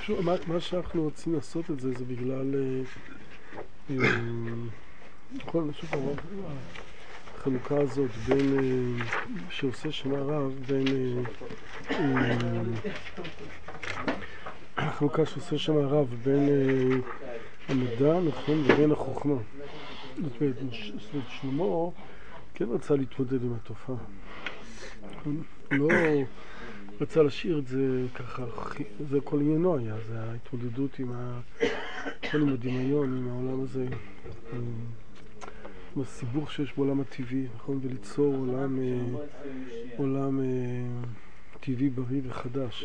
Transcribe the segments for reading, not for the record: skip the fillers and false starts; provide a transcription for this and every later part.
שוב, מה שאנחנו רוצים לעשות את זה, זה בגלל כל שוב החלוקה הזאת בין שעושה שם הרב בין החלוקה שעושה שם הרב בין המדע, נכון, ובין החוכמה. זאת אומרת, שלמה כן רצה להתמודד עם התופעה. לא רצה להשאיר את זה ככה, זה כל עניינו היה, זה ההתמודדות עם עם הדמיון, עם העולם הזה, עם הסיבוך שיש בעולם הטבעי, נכון, וליצור עולם טבעי בריא וחדש.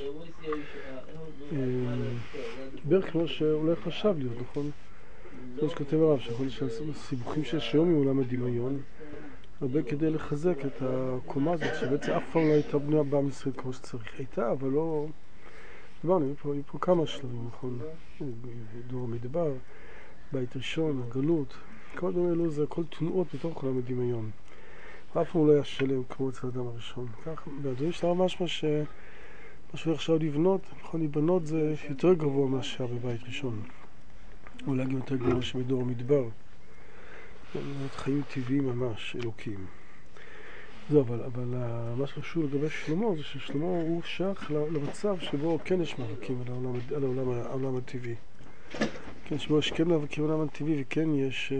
בערך כמו שאולי חשב להיות, נכון? כמו שכתב הרב, שיכול להיות שהסיבוכים שיש היום עם עולם הדמיון, הרבה כדי לחזק את הקומה הזאת, שבעצם אף פעם לא הייתה בנויה בעם ישראל כמו שצריך. הייתה, אבל לא... דיברנו, היו פה כמה שלבים, נכון? דור המדבר, בית ראשון, הגלות, כל הדברים האלו זה הכל תנועות בתוך עולם הדמיון. אף פעם לא היה שלם כמו אצל האדם הראשון. כך, והדברים שלה ממש מה שהוא עכשיו לבנות, נכון, לבנות זה יותר גבוה מאשר בבית ראשון. אולי גם יותר גבוה שבדור המדבר. חיים טבעיים ממש, אלוקים. זו, אבל מה שחשוב לגבי שלמה זה ששלמה הוא שייך למצב שבו כן יש מאבקים על העולם הטבעי. כן, שבו יש כן מאבקים על העולם הטבעי וכן יש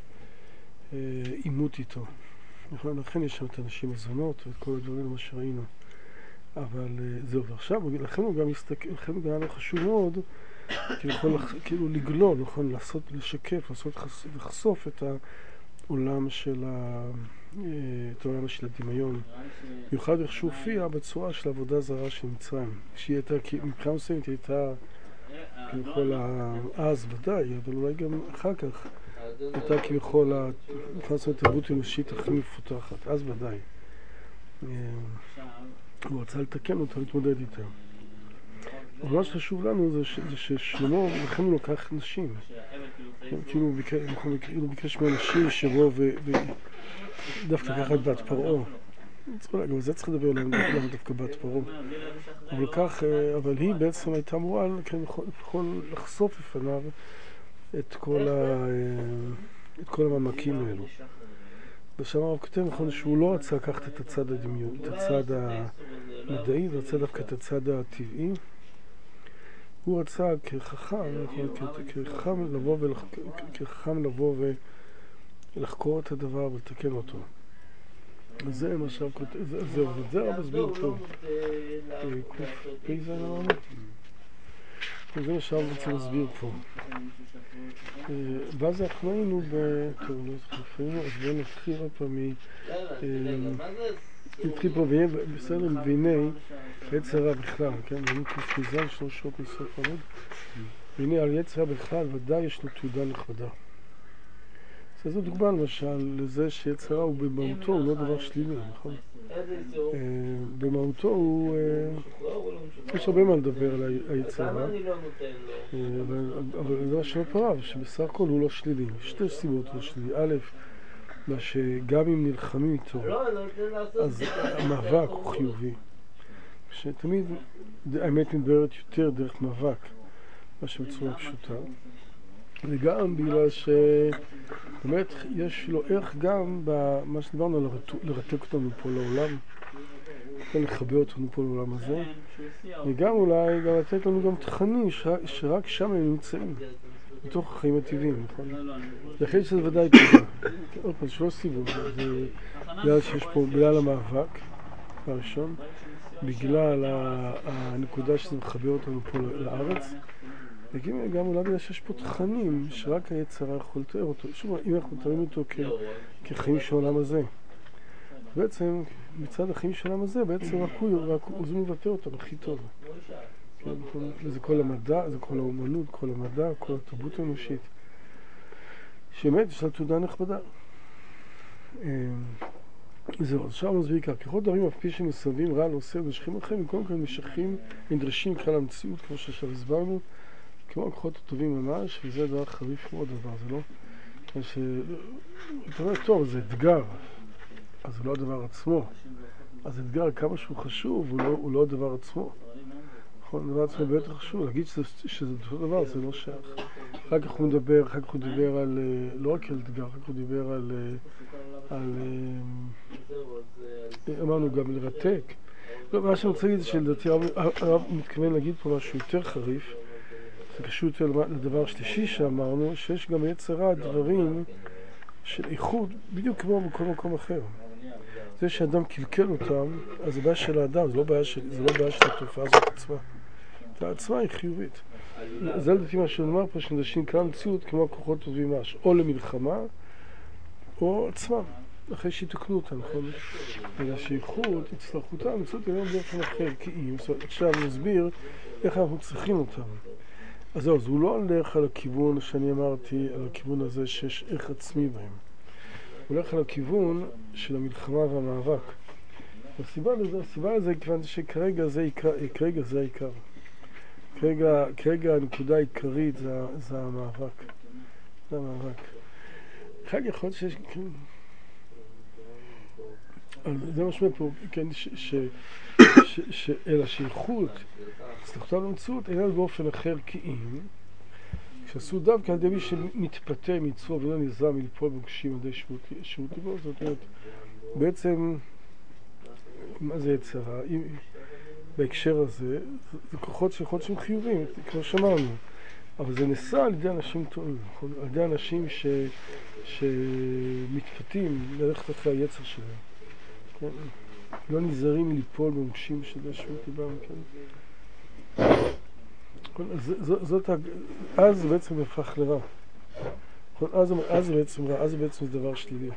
עימות איתו. נכון, לכן יש שם את הנשים הזונות ואת כל הדברים מה שראינו. אבל זהו, ועכשיו, לכן הוא גם מסתכל, לכן הוא גם חשוב מאוד כאילו לגלול, נכון, לשקף, לחשוף את העולם של הדמיון. במיוחד איך שהוא הופיע בצורה של עבודה זרה של מצרים. שהיא הייתה, מבחינה מסוימת היא הייתה כביכול אז ודאי, אבל אולי גם אחר כך הייתה כביכול התרבות האנושית הכי מפותחת, אז ודאי. הוא רצה לתקן אותה, להתמודד איתה. אבל מה שחשוב לנו זה ששלמה לכן הוא לוקח נשים. כאילו הוא ביקש מאנשים שבו ודווקא ככה בת פרעה. גם זה צריך לדבר עליהם, דווקא בת פרעה. אבל היא בעצם הייתה אמורה לחשוף לפניו את כל המעמקים האלו. ושם הרב כותב נכון שהוא לא רצה לקחת את הצד הדמיון, את הצד המדעי, הוא רצה דווקא את הצד הטבעי. הוא רצה כחכם לבוא ולחקור את הדבר ולתקן אותו. אז זה מה שהרב כותב, זהו, וזה הרב הסביר טוב. איזה אמרנו? זה מה שהרב רוצה להסביר פה. ואז אנחנו היינו טוב, לא זוכר, אז בואו נתחיל עוד פעם נתחיל פה בסדר, והנה יצר הרע בכלל, כן? והנה כפריזן 3 שעות מסוף עמוד. והנה על יצר הרע בכלל ודאי יש לו תעודה נכבדה. אז זו דוגמה למשל לזה שיצר הרע הוא במהותו הוא לא דבר שלילי, נכון? במהותו הוא... יש הרבה מה לדבר על היצר הרע, אבל זה משהו פרב, שבסך הכל הוא לא שלילי. שתי סיבות לא שלילי. א', מה שגם אם נלחמים איתו, אז המאבק הוא חיובי. שתמיד האמת מתבררת יותר דרך מאבק, מה שבצורה פשוטה. וגם בגלל שבאמת יש לו ערך גם במה שדיברנו, לרתק אותנו פה לעולם, לחבר אותנו פה לעולם הזה, וגם אולי גם לתת לנו גם תכנים שרק שם הם נמצאים, בתוך החיים הטבעיים, נכון? לכן שזה ודאי טובה. עוד פעם, שלוש סיבות. זה בגלל שיש פה, בגלל המאבק, הראשון, בגלל הנקודה שזה מחבר אותנו פה לארץ, וגם אולי בגלל שיש פה תכנים שרק היצר יכול לתאר אותו. שוב, אם אנחנו מתארים אותו כחיים של העולם הזה. בעצם, מצד החיים של העולם הזה, בעצם רק הוא מבטא אותם הכי טוב. זה כל המדע, זה כל האומנות, כל המדע, כל התרבות האנושית. שבאמת יש לה תעודה נכבדה. זהו, אז עכשיו מסביר כך, ככל דברים אף פי שמסביבים רע לעושה ונשכים אחרים, וקודם כל נמשכים, נדרשים כלל המציאות, כמו שעכשיו הסברנו, כמו הכוחות הטובים ממש, וזה דבר חריף מאוד דבר, זה לא? אתה אומר, טוב, זה אתגר, אז זה לא הדבר עצמו. אז אתגר, כמה שהוא חשוב, הוא לא הדבר עצמו. נכון, דבר עצמו באמת חשוב, להגיד שזה אותו דבר, זה לא שייך. אחר כך הוא דיבר על, לא רק על אתגר, אחר כך הוא דיבר על אמרנו גם לרתק. לא, מה שאני רוצה להגיד זה שלדעתי הרב מתכוון להגיד פה משהו יותר חריף, זה קשור יותר לדבר שלישי שאמרנו, שיש גם יצרה דברים של איכות, בדיוק כמו בכל מקום אחר. זה שאדם קלקל אותם, אז זה בעיה של האדם, זה לא בעיה של התופעה הזאת עצמה. העצמה היא חיובית. זה לדעתי מה שנאמר פה, שאנשים כאן מציאות כמו הכוחות טובים ממש, או למלחמה, או עצמם, אחרי שיתקנו אותם, נכון? והשייכות, הצטרכותם, המציאות היום באופן אחר, כי אם, עכשיו נסביר איך אנחנו צריכים אותם. אז זהו, אז הוא לא הולך על הכיוון שאני אמרתי, על הכיוון הזה שיש ערך עצמי בהם. הוא הולך על הכיוון של המלחמה והמאבק. הסיבה לזה, כיוון שכרגע זה העיקר. כרגע הנקודה העיקרית זה המאבק. זה המאבק. אחד יכול להיות שיש... זה משמע פה, כן, אלא שייכות, הצטרכותם למציאות, אינה באופן אחר כי אם, כשעשו דווקא על ידי מי שמתפתה מצווה ולא נזרע מלפול בגשים על ידי שירות ליבו, זאת אומרת, בעצם, מה זה יצרה? בהקשר הזה, זה כוחות שיכול להיות שהם חיובים, כמו שאמרנו, אבל זה נעשה על ידי אנשים טועים, על ידי אנשים שמתפתים ללכת אחרי היצר שלהם. כן? לא נזהרים מליפול במוקשים של שירות ליבם, כן? אז זה בעצם הפך לרע. אז זה בעצם דבר שלילי.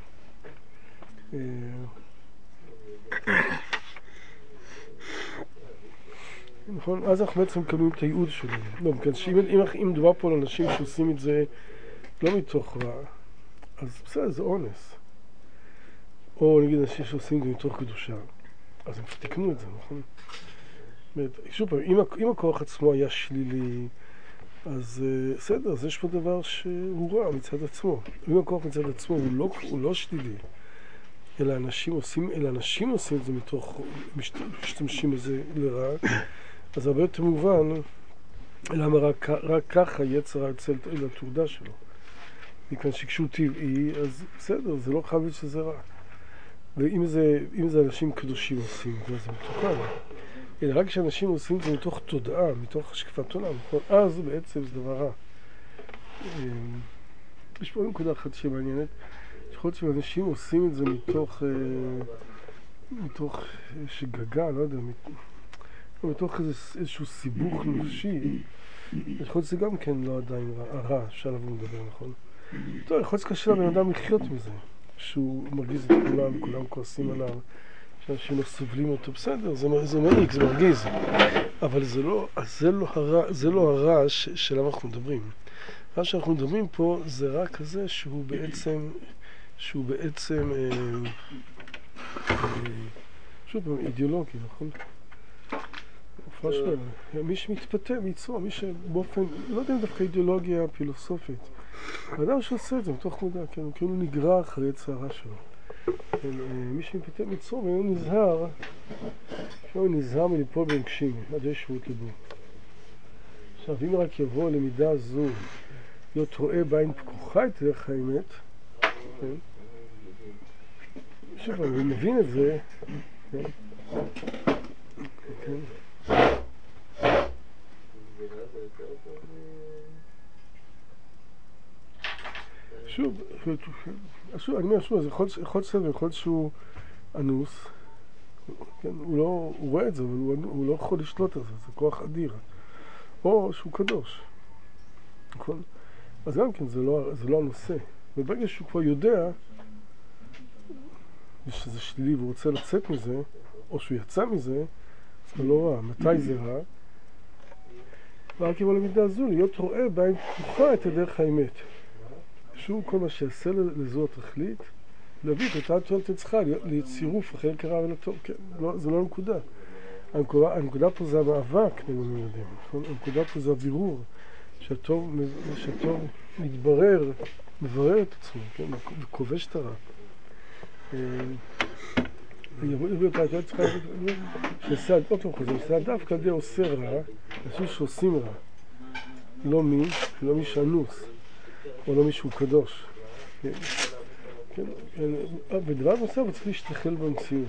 נכון? אז אנחנו בעצם מקבלים את הייעוד שלנו. לא, אם מדובר פה על אנשים שעושים את זה לא מתוך רע, אז בסדר, זה אונס. או נגיד אנשים שעושים את זה מתוך קדושה, אז הם תקנו את זה, נכון? שוב פעם, אם הכוח עצמו היה שלילי, אז בסדר, אז יש פה דבר שהוא רע מצד עצמו. אם הכוח מצד עצמו הוא לא שלילי, אלא אנשים עושים את זה מתוך, משתמשים בזה לרע, אז הרבה יותר מובן למה רק ככה יצר יוצא אל התעודה שלו. מכאן שכשהוא טבעי, אז בסדר, זה לא חייב שזה רע. ואם זה אנשים קדושים עושים, זה מתוקן. אלא רק כשאנשים עושים את זה מתוך תודעה, מתוך השקפת עולם, אז בעצם זה דבר רע. יש פה נקודה אחת שמעניינת, יכול להיות שאנשים עושים את זה מתוך שגגה, לא יודע, מתוך איזשהו סיבוך נפשי, יכול להיות שזה גם כן לא עדיין רע, שעליו הוא מדבר, נכון? טוב, יכול להיות שקשה לבן אדם לחיות מזה, שהוא מרגיז את כולם, כולם כועסים עליו, שאנשים לא סובלים אותו, בסדר, זה מעיק, זה מרגיז, אבל זה לא הרע שלו אנחנו מדברים. מה שאנחנו מדברים פה זה רע כזה שהוא בעצם שוב פעם, אידיאולוגי, נכון? מי שמתפתה מצווה, מי שבאופן, לא יודע אם דווקא אידיאולוגיה פילוסופית, האדם שעושה את זה מתוך מודע, כן, הוא כאילו נגרע אחרי צערה שלו. מי שמתפתה מצווה ואינו נזהר מליפול במוקשים, עד יש שירות ליבו. עכשיו, אם רק יבוא למידה זו, להיות רואה בעין פקוחה את דרך האמת, כן? שוב פעם, הוא מבין את זה, כן? כן? שוב, אני אומר שוב, יכול להיות שהוא אנוס, כן? הוא רואה את זה, אבל הוא לא יכול לשלוט על זה, זה כוח אדיר. או שהוא קדוש, נכון? אז גם כן, זה לא הנושא. וברגע שהוא כבר יודע שזה שלילי והוא רוצה לצאת מזה, או שהוא יצא מזה, זה לא רע. מתי זה רע? רק יבוא למידה הזו, להיות רואה בעין פקוחה את הדרך האמת. שהוא כל מה שיעשה לזו התכלית, להביא את אותה תועלת אצלך, לצירוף החלק הרע ולטוב. כן, זה לא הנקודה. הנקודה פה זה המאבק בין המילים, נכון? הנקודה פה זה הבירור, שהטוב מברר את עצמו, כן? וכובש את הרע. יביא אותה, שעשה דווקא על ידי עושה רע, אנשים שעושים רע. לא מי שאנוס, או לא מישהו קדוש. ודבר נוסף, הוא צריך להשתחל במציאות.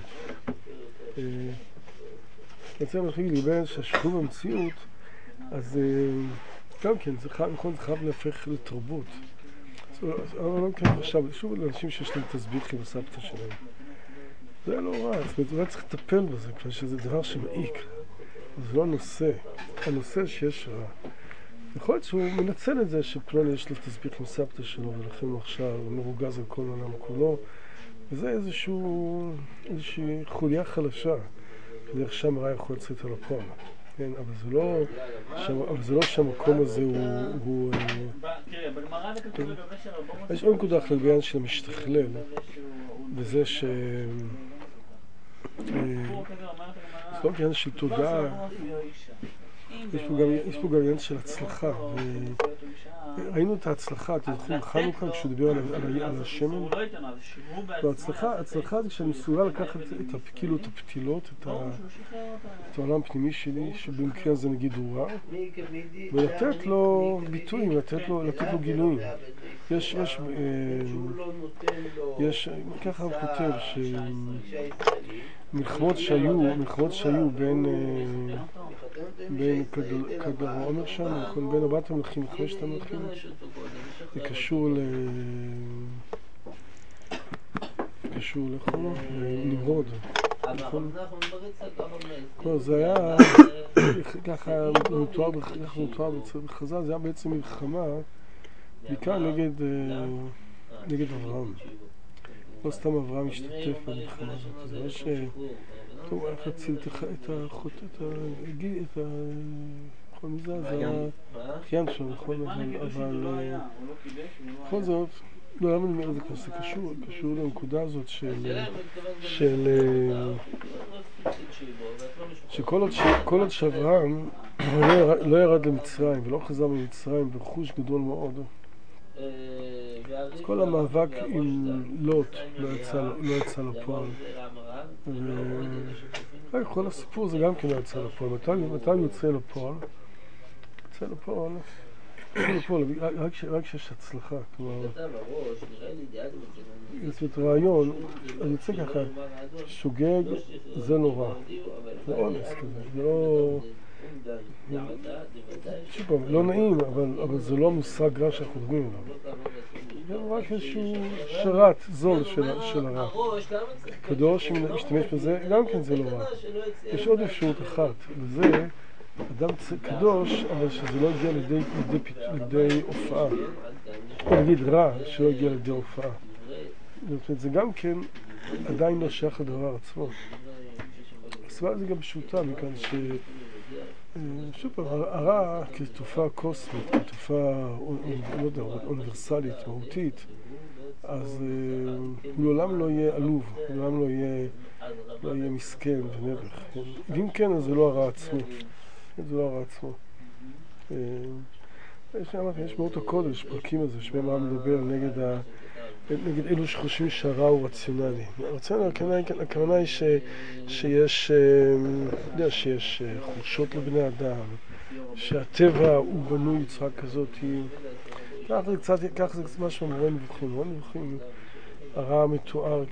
בעצם אנחנו להיבן שהשחרור במציאות, אז גם כן, זה חייב להפך לתרבות. אבל לא מכן עכשיו, שוב לאנשים שיש להם תסביך עם הסבתא שלהם. זה לא רע, זאת אומרת, אולי צריך לטפל בזה, כלל שזה דבר שמעיק. זה לא הנושא, הנושא שיש רע. יכול להיות שהוא מנצל את זה שפלון יש לו תסביך עם סבתא שלו, ולכן הוא עכשיו מרוגז על כל העולם כולו. וזה איזושהי חוליה חלשה, דרך שם רע יכול לצאת על הפועל. כן, אבל זה לא שהמקום הזה הוא... יש עוד נקודה אחת בעניין של המשתכלל, וזה ש... זה לא עניין של תודעה, יש פה גם עניין של הצלחה. ראינו את ההצלחה, אתם זוכרים, חנוכה כשהוא דיבר על השמן. ההצלחה זה כשאני מסוגל לקחת כאילו את הפתילות, את העולם הפנימי שלי, שבמקרה הזה נגיד הוא רע, ולתת לו ביטויים, לתת לו גילויים. ככה הוא כותב שמלחמות שהיו בין כדור עומר שם, בין ארבעת המלכים וחמשת המלכים, זה קשור לנמרוד. זה היה ככה מתואר בחז"ל, זה היה בעצם מלחמה בעיקר נגד אברהם. לא סתם אברהם השתתף במלחמה הזאת, זה לא שהוא היה להציל את האחות, נכון, זה האחיין שלו, נכון, אבל בכל זאת, לא, למה אני אומר את זה כזה? זה קשור לנקודה הזאת שכל עוד שאברהם לא ירד למצרים ולא חזר ממצרים ברכוש גדול מאוד, אז כל המאבק עם לוט לא יצא לפועל. כל הסיפור זה גם כן לא יצא לפועל. מתי הוא יוצא לפועל? יוצא לפועל רק שיש הצלחה. כלומר, זאת רעיון, אני יוצא ככה, שוגג זה נורא. זה אונס כזה, זה לא נעים, אבל זה לא מושג רע שאנחנו מדברים עליו. זה רק איזשהו שרת זול של הרע. קדוש שמשתמש בזה, גם כן זה לא רע. יש עוד אפשרות אחת, וזה אדם קדוש, אבל שזה לא הגיע לידי הופעה. או נגיד רע שלא הגיע לידי הופעה. זאת אומרת, זה גם כן עדיין לא שייך לדבר עצמו. הסברה זה גם פשוטה מכאן שוב פעם, הרע כתופעה קוסמית, כתופעה אוניברסלית, מהותית, אז הוא לעולם לא יהיה עלוב, הוא לעולם לא יהיה מסכן ונבח. ואם כן, אז זה לא הרע עצמו. זה לא הרע עצמו. יש מאוד הקודש, פרקים הזה, שבהם העם מדבר נגד אלו שחושבים שהרע הוא רציונלי. הכוונה היא שיש חולשות לבני אדם, שהטבע הוא בנוי בצורה כזאת. כך זה קצת משהו מורה נבוכים. הרע מתואר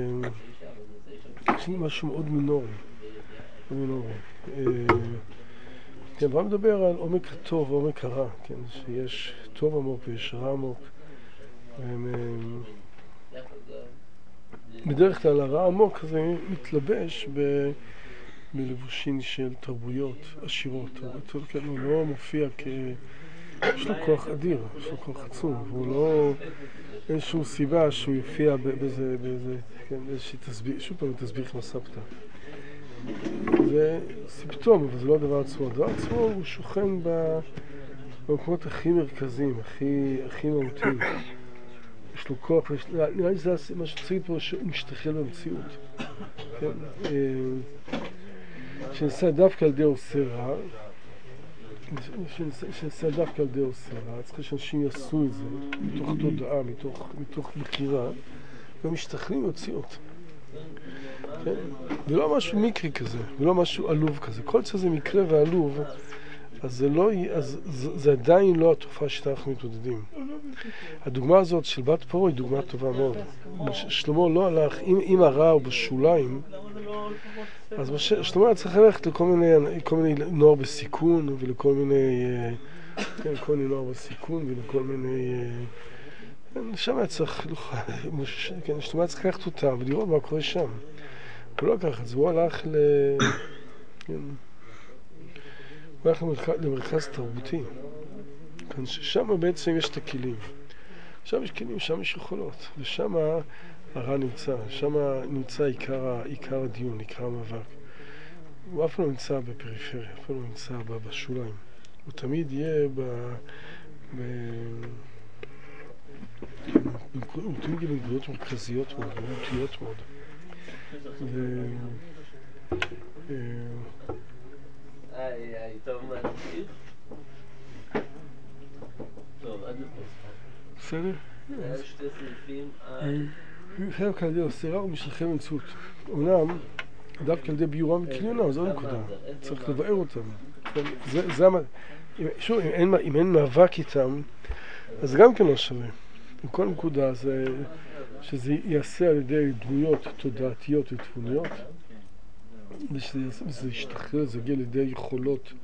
כמשהו מאוד מינורי. כן, אבל מדבר על עומק הטוב ועומק הרע, כן, שיש טוב עמוק ויש רע עמוק. בדרך כלל הרע עמוק הזה מתלבש בלבושים של תרבויות עשירות. הוא לא מופיע יש לו כוח אדיר, יש לו כוח עצום, והוא לא... אין שום סיבה שהוא יופיע באיזה, כן, איזושהי תסביך, שוב פעם תסביך עם הסבתא. זה סימפטום, אבל זה לא הדבר עצמו. הדבר עצמו הוא שוכן במקומות הכי מרכזיים, הכי מהותיים. יש לו כוח, נראה לי שזה מה שצריך פה, שהוא משתחל במציאות. שנעשה דווקא על ידי עושה רע, צריך שאנשים יעשו את זה מתוך תודעה, מתוך בחירה, ומשתחלים במציאות. כן? ולא משהו מקרי כזה, ולא משהו עלוב כזה. כל זה מקרה ועלוב, אז זה עדיין לא התופעה שאנחנו מתמודדים. הדוגמה הזאת של בת פרעה היא דוגמה טובה מאוד. שלמה לא הלך, אם הרע הוא בשוליים, אז שלמה היה צריך ללכת לכל מיני נוער בסיכון, ולכל מיני, כל מיני נוער בסיכון, ולכל מיני, שם היה צריך, שלמה היה צריך לקחת אותם ולראות מה קורה שם. הוא לא לקח את זה, הוא הלך למרכז תרבותי, ששם בעצם יש את הכלים. שם יש כלים, שם יש יכולות, ושם הרע נמצא, שם נמצא עיקר הדיון, עיקר המאבק. הוא אף לא נמצא בפריפריה, אף לא נמצא בשוליים. הוא תמיד יהיה הוא תמיד יהיה בנקודות מרכזיות מאוד, מהותיות מאוד. בסדר? שתי סעיפים. חלק על ידי אוסרה ומשלחי מנצות. אמנם, דווקא על ידי ביורם וקניונם, זו נקודה. צריך לבאר אותם. שוב, אם אין מאבק איתם, אז גם כן לא שווה. כל נקודה זה שזה יעשה על ידי דמויות תודעתיות ותבוניות, ושזה ישתחרר, זה יגיע לידי יכולות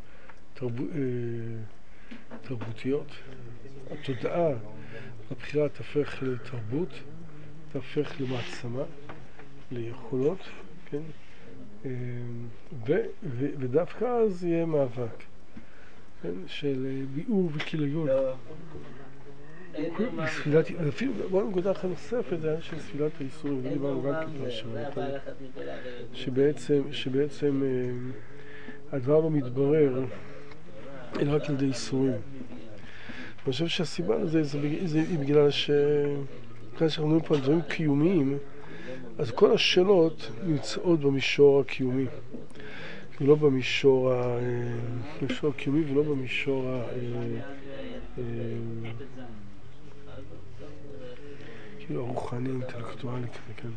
תרבותיות. התודעה, הבחירה תהפך לתרבות, תהפך למעצמה, ליכולות, כן? ודווקא אז יהיה מאבק, כן? של ביאור וכיליון. אפילו בוא נקודה אחת נוספת, זה היה של ספילת האיסורים, ודיברנו גם כפי שבעצם הדבר לא מתברר אלא רק על ידי איסורים. אני חושב שהסיבה לזה היא בגלל שאנחנו מדברים פה על דברים קיומיים, אז כל השאלות נמצאות במישור הקיומי, ולא במישור הקיומי ולא במישור כאילו הרוחני, אינטלקטואלי כזה,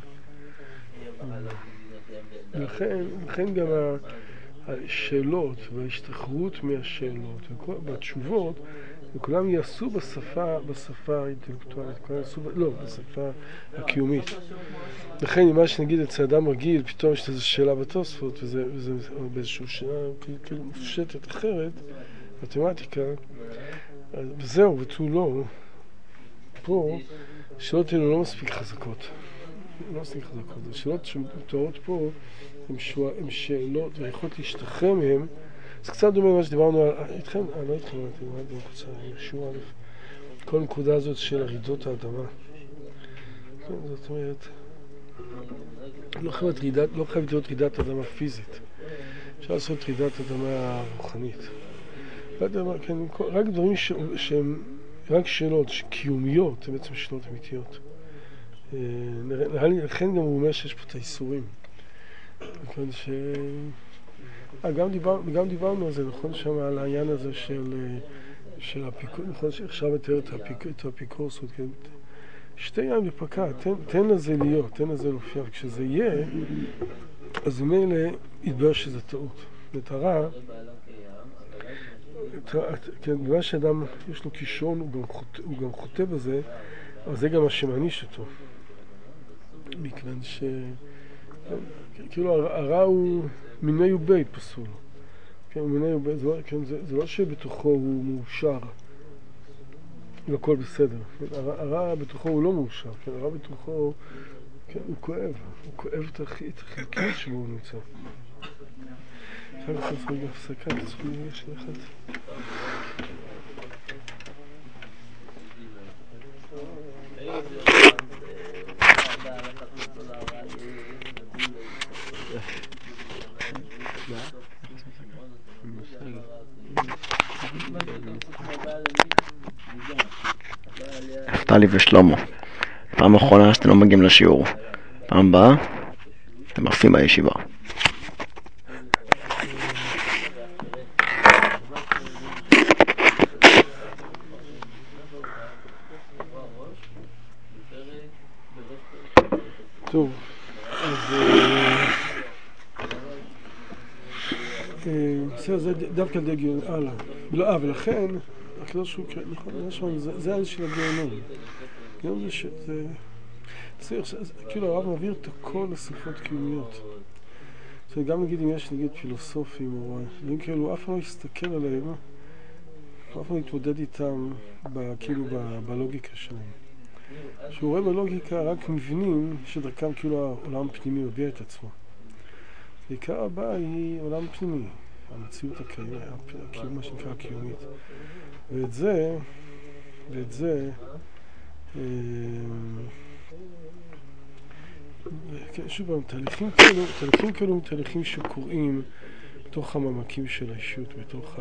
כן. לכן גם השאלות וההשתחררות מהשאלות והתשובות, וכולם יעשו בשפה האינטלקטואלית, כולם יעשו, לא, בשפה הקיומית. לכן, אם מה שנגיד אצל אדם רגיל, פתאום יש איזו שאלה בתוספות, וזה באיזושהי שאלה כאילו מופשטת אחרת, מתמטיקה, וזהו, ותו לא. פה, שאלות האלו לא מספיק חזקות. לא מספיק חזקות. השאלות שמתוארות פה, הן שאלות, ויכולות להשתחרר מהן. זה קצת דומה למה שדיברנו איתכם, לא איתכם, דיברנו קצת, שיעור א', כל נקודה הזאת של רעידות האדמה. זאת אומרת, לא חייבת להיות רעידת אדמה פיזית. אפשר לעשות רעידת אדמה רוחנית. רק דברים שהם רק שאלות קיומיות, זה בעצם שאלות אמיתיות. לכן גם הוא אומר שיש פה את האיסורים. גם דיברנו על זה, נכון, שם על העניין הזה של הפיקור, נכון, שאפשר לתאר את הפיקורסות, כן? שתי ים בפקע, תן לזה להיות, תן לזה להופיע, וכשזה יהיה, אז ממילא יתברר שזה טעות. הרע, כן, בגלל שאדם יש לו כישרון, הוא גם חוטא בזה, אבל זה גם מה שמעניש אותו. מכיוון כאילו הרע הוא מיני ובית פסול. כן, מיני ובית, זה לא שבתוכו הוא מאושר, והכל בסדר. הרע בתוכו הוא לא מאושר, כן, הרע בתוכו, כן, הוא כואב את החלקיות שבו הוא נמצא. אפשר לעשות רגע הפסקה, תצאו יש לכת. נפתלי ושלמה, פעם אחרונה שאתם לא מגיעים לשיעור, פעם הבאה אתם עפים בישיבה. טוב, אז זה דווקא דגל, הלאה. ולכן, הקדוש הוא, נכון, זה העניין של הגיהנום. גיהנום זה כאילו הרב מעביר את הכל לספרות קיומיות. זה גם נגיד אם יש נגיד פילוסופים או דברים כאלו, אף אחד לא יסתכל עליהם, אף אחד לא יתמודד איתם כאילו בלוגיקה שלהם. כשהוא רואה בלוגיקה רק מבנים שדרכם כאילו העולם הפנימי מביע את עצמו. בעיקר הבאה היא עולם פנימי, המציאות הקיימת, מה שנקרא הקיומית. ואת זה, שוב פעם, תהליכים כאלו הם תהליכים שקורים בתוך המעמקים של האישות, בתוך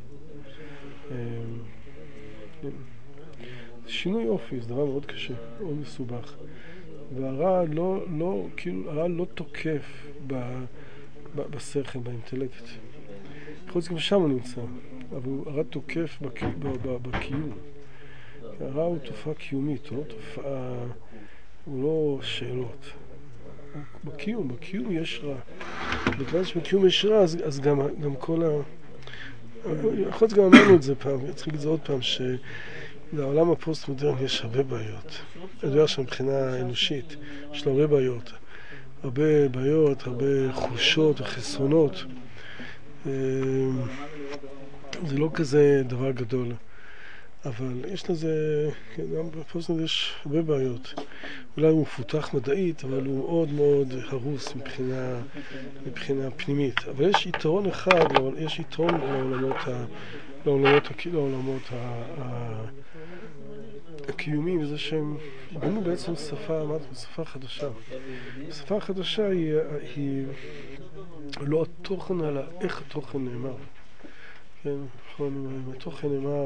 שינוי אופי, זה דבר מאוד קשה, מאוד מסובך. והרע לא תוקף בשכל, באינטלקט. יכול להיות גם שם הוא נמצא, אבל הרע תוקף בקיום. הרע הוא תופעה קיומית, הוא לא שאלות. בקיום יש רע. בגלל שבקיום יש רע, אז גם כל יכול להיות גם אמרנו את זה פעם, צריך להגיד את זה עוד פעם, שלעולם הפוסט-מודרני יש הרבה בעיות. אני יודע שמבחינה אנושית יש לו הרבה בעיות. הרבה חולשות וחסרונות. זה לא כזה דבר גדול. אבל יש לזה, גם בפוסט-מודרני יש הרבה בעיות. אולי הוא מפותח מדעית, אבל הוא מאוד מאוד הרוס מבחינה פנימית. אבל יש יתרון אחד, יש יתרון לעולמות הקיומיים, זה שהם בנו בעצם שפה חדשה. שפה חדשה היא לא התוכן, אלא איך התוכן נאמר. כן, נכון, אם התוכן נאמר,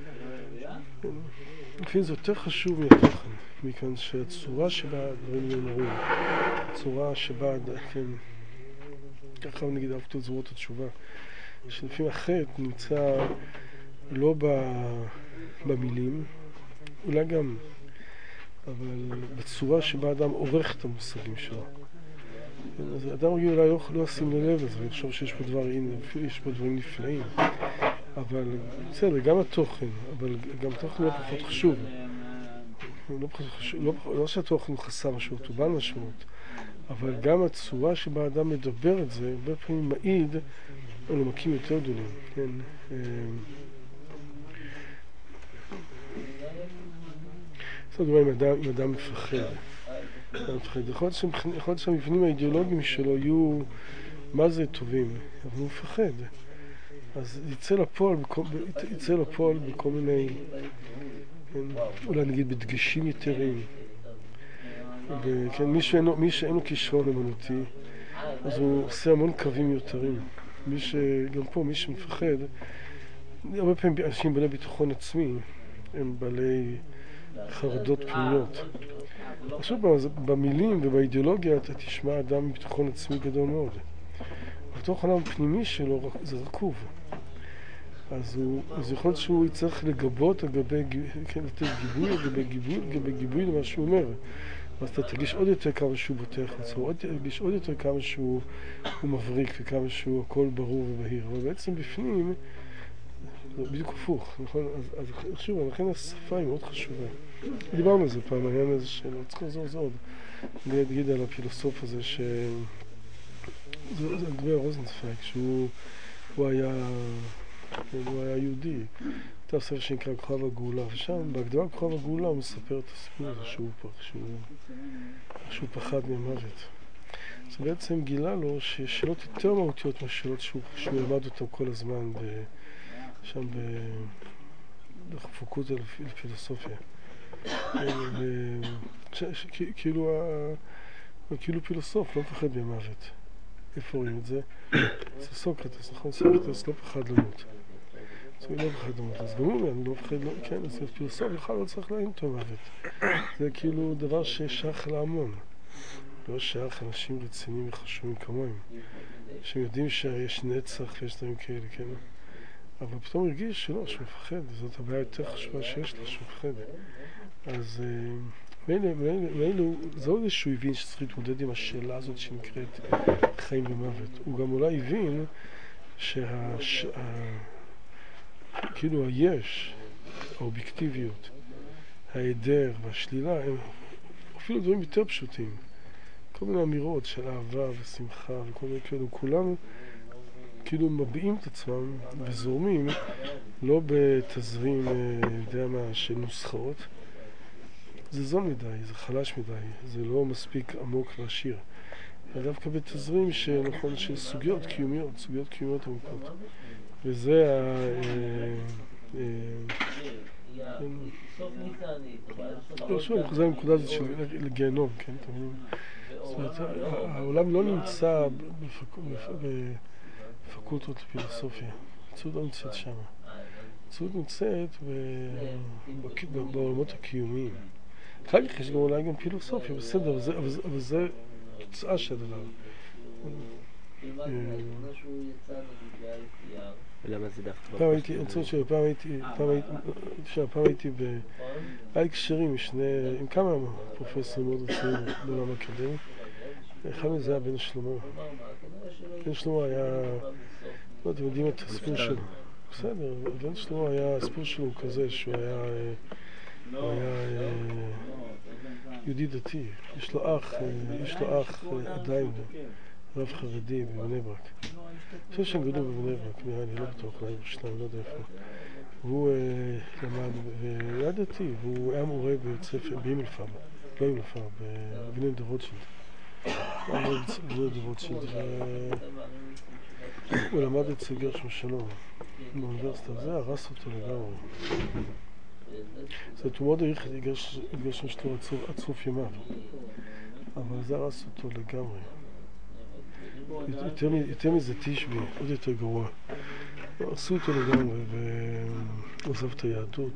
לפעמים זה יותר חשוב מהתוכן, מכאן שהצורה שבה הדברים נאמרים, הצורה שבה, כן, ככה נגיד אהבתי את זרועות התשובה, שלפעמים החטא נמצא לא במילים, אולי גם, אבל בצורה שבה אדם עורך את המושגים שלו. אז אדם רגיל אולי לא ישים ללב לזה, אני חושב שיש פה דברים נפלאים, אבל בסדר, גם התוכן, אבל גם התוכן לא פחות חשוב. לא שהתוכן הוא חסר משמעות, הוא בעל משמעות, אבל גם הצורה שבה אדם מדבר את זה, הרבה פעמים מעיד על עומקים יותר גדולים. כן? זאת אומרת, אם אדם מפחד. יכול להיות שהמבנים האידיאולוגיים שלו יהיו מה זה טובים, אבל הוא מפחד. אז יצא לפועל בכל מיני, אולי נגיד בדגשים יתרים. מי שאין לו כישרון אמנותי, אז הוא עושה המון קווים יתרים. גם פה מי שמפחד, הרבה פעמים אנשים בעלי ביטחון עצמי, הם בעלי חרדות פנימיות. עכשיו במילים ובאידיאולוגיה אתה תשמע אדם עם ביטחון עצמי גדול מאוד. בתוך העולם הפנימי שלו זה רקוב. אז יכול להיות שהוא יצטרך לגבות לתת גיבוי למה שהוא אומר. אז אתה תרגיש עוד יותר כמה שהוא בוטח עצמו, תרגיש עוד יותר כמה שהוא מבריק וכמה שהוא הכל ברור ובהיר. אבל בעצם בפנים זה בדיוק הפוך, נכון? אז שוב, לכן השפה היא מאוד חשובה. דיברנו על זה פעם, העניין הזה שלא צריך לעזור זה עוד. נגיד על הפילוסוף הזה זה דבר רוזנצוויג, שהוא היה יהודי. הייתה ספר שנקרא כוכב הגאולה, ושם בהקדמה כוכב הגאולה הוא מספר את הסיפור הזה שהוא פחד ממוות. זה בעצם גילה לו שיש שאלות יותר מהותיות מהשאלות שהוא ילמד אותן כל הזמן שם בפקולטה לפילוסופיה. כאילו פילוסוף לא פחד ממוות. איפה רואים את זה? זה סוקרטס, נכון? סוקרטס לא פחד למות. אז לא פחד למות. אז גם הוא אני לא פחד למות. כן, אז פילוסוף בכלל לא צריך להאמין את המוות. זה כאילו דבר ששייך להמון. לא שייך אנשים רציניים וחשובים כמוהם. שהם יודעים שיש נצח ויש דברים כאלה, כן? אבל פתאום הרגיש שלא, שהוא מפחד. זאת הבעיה יותר חשובה שיש לה, שהוא מפחד. אז ואילו, זה לא שהוא הבין שצריך להתמודד עם השאלה הזאת שנקראת חיים ומוות. הוא גם אולי הבין כאילו היש, האובייקטיביות, ההיעדר והשלילה הם אפילו דברים יותר פשוטים. כל מיני אמירות של אהבה ושמחה וכל מיני כאלו, כולם כאילו מביעים את עצמם וזורמים לא בתזרים, יודע מה, של נוסחאות. זה זול מדי, זה חלש מדי, זה לא מספיק עמוק ועשיר. דווקא בתזרים שנכון של סוגיות קיומיות עמוקות. וזה שוב, אני חוזר לנקודה הזאת של גיהנום, כן? זאת אומרת, העולם לא נמצא בפקולטות לפילוסופיה. המציאות לא נמצאת שם. המציאות נמצאת בעולמות הקיומיים. אחר כך יש גם אולי גם פילוסופיה, בסדר, אבל זה תוצאה של הדבר. ולמה זה דווקא? פעם הייתי, אני רוצה שפעם הייתי היה לי קשרים עם כמה פרופסורים מאוד רציניים בעולם האקדמי. אחד מזה היה בן שלמה. בן שלמה היה, לא אתם יודעים את הסיפור שלו. בסדר, בן שלמה היה, הסיפור שלו כזה שהוא היה יהודי דתי. יש לו אח עדיין, רב חרדי בבני ברק. אני חושב שהם גדלו בבני ברק, נראה לי, לא בטוח, אולי בשניים, לא יודע איפה. והוא למד, והיה דתי, והוא היה מורה בבית ספר, באימלפאב, לא אימלפאב, בבני רוטשילד. בבני רוטשילד, הוא למד אצל גרשום שלום באוניברסיטה, זה הרס אותו לגמרי. זאת אומרת, הוא מאוד העריך את גרשום שלום עד סוף ימיו, אבל זה הרס אותו לגמרי. יותר מזה תשבי, עוד יותר גרוע. עשו אותו לגמרי ועוזב את היהדות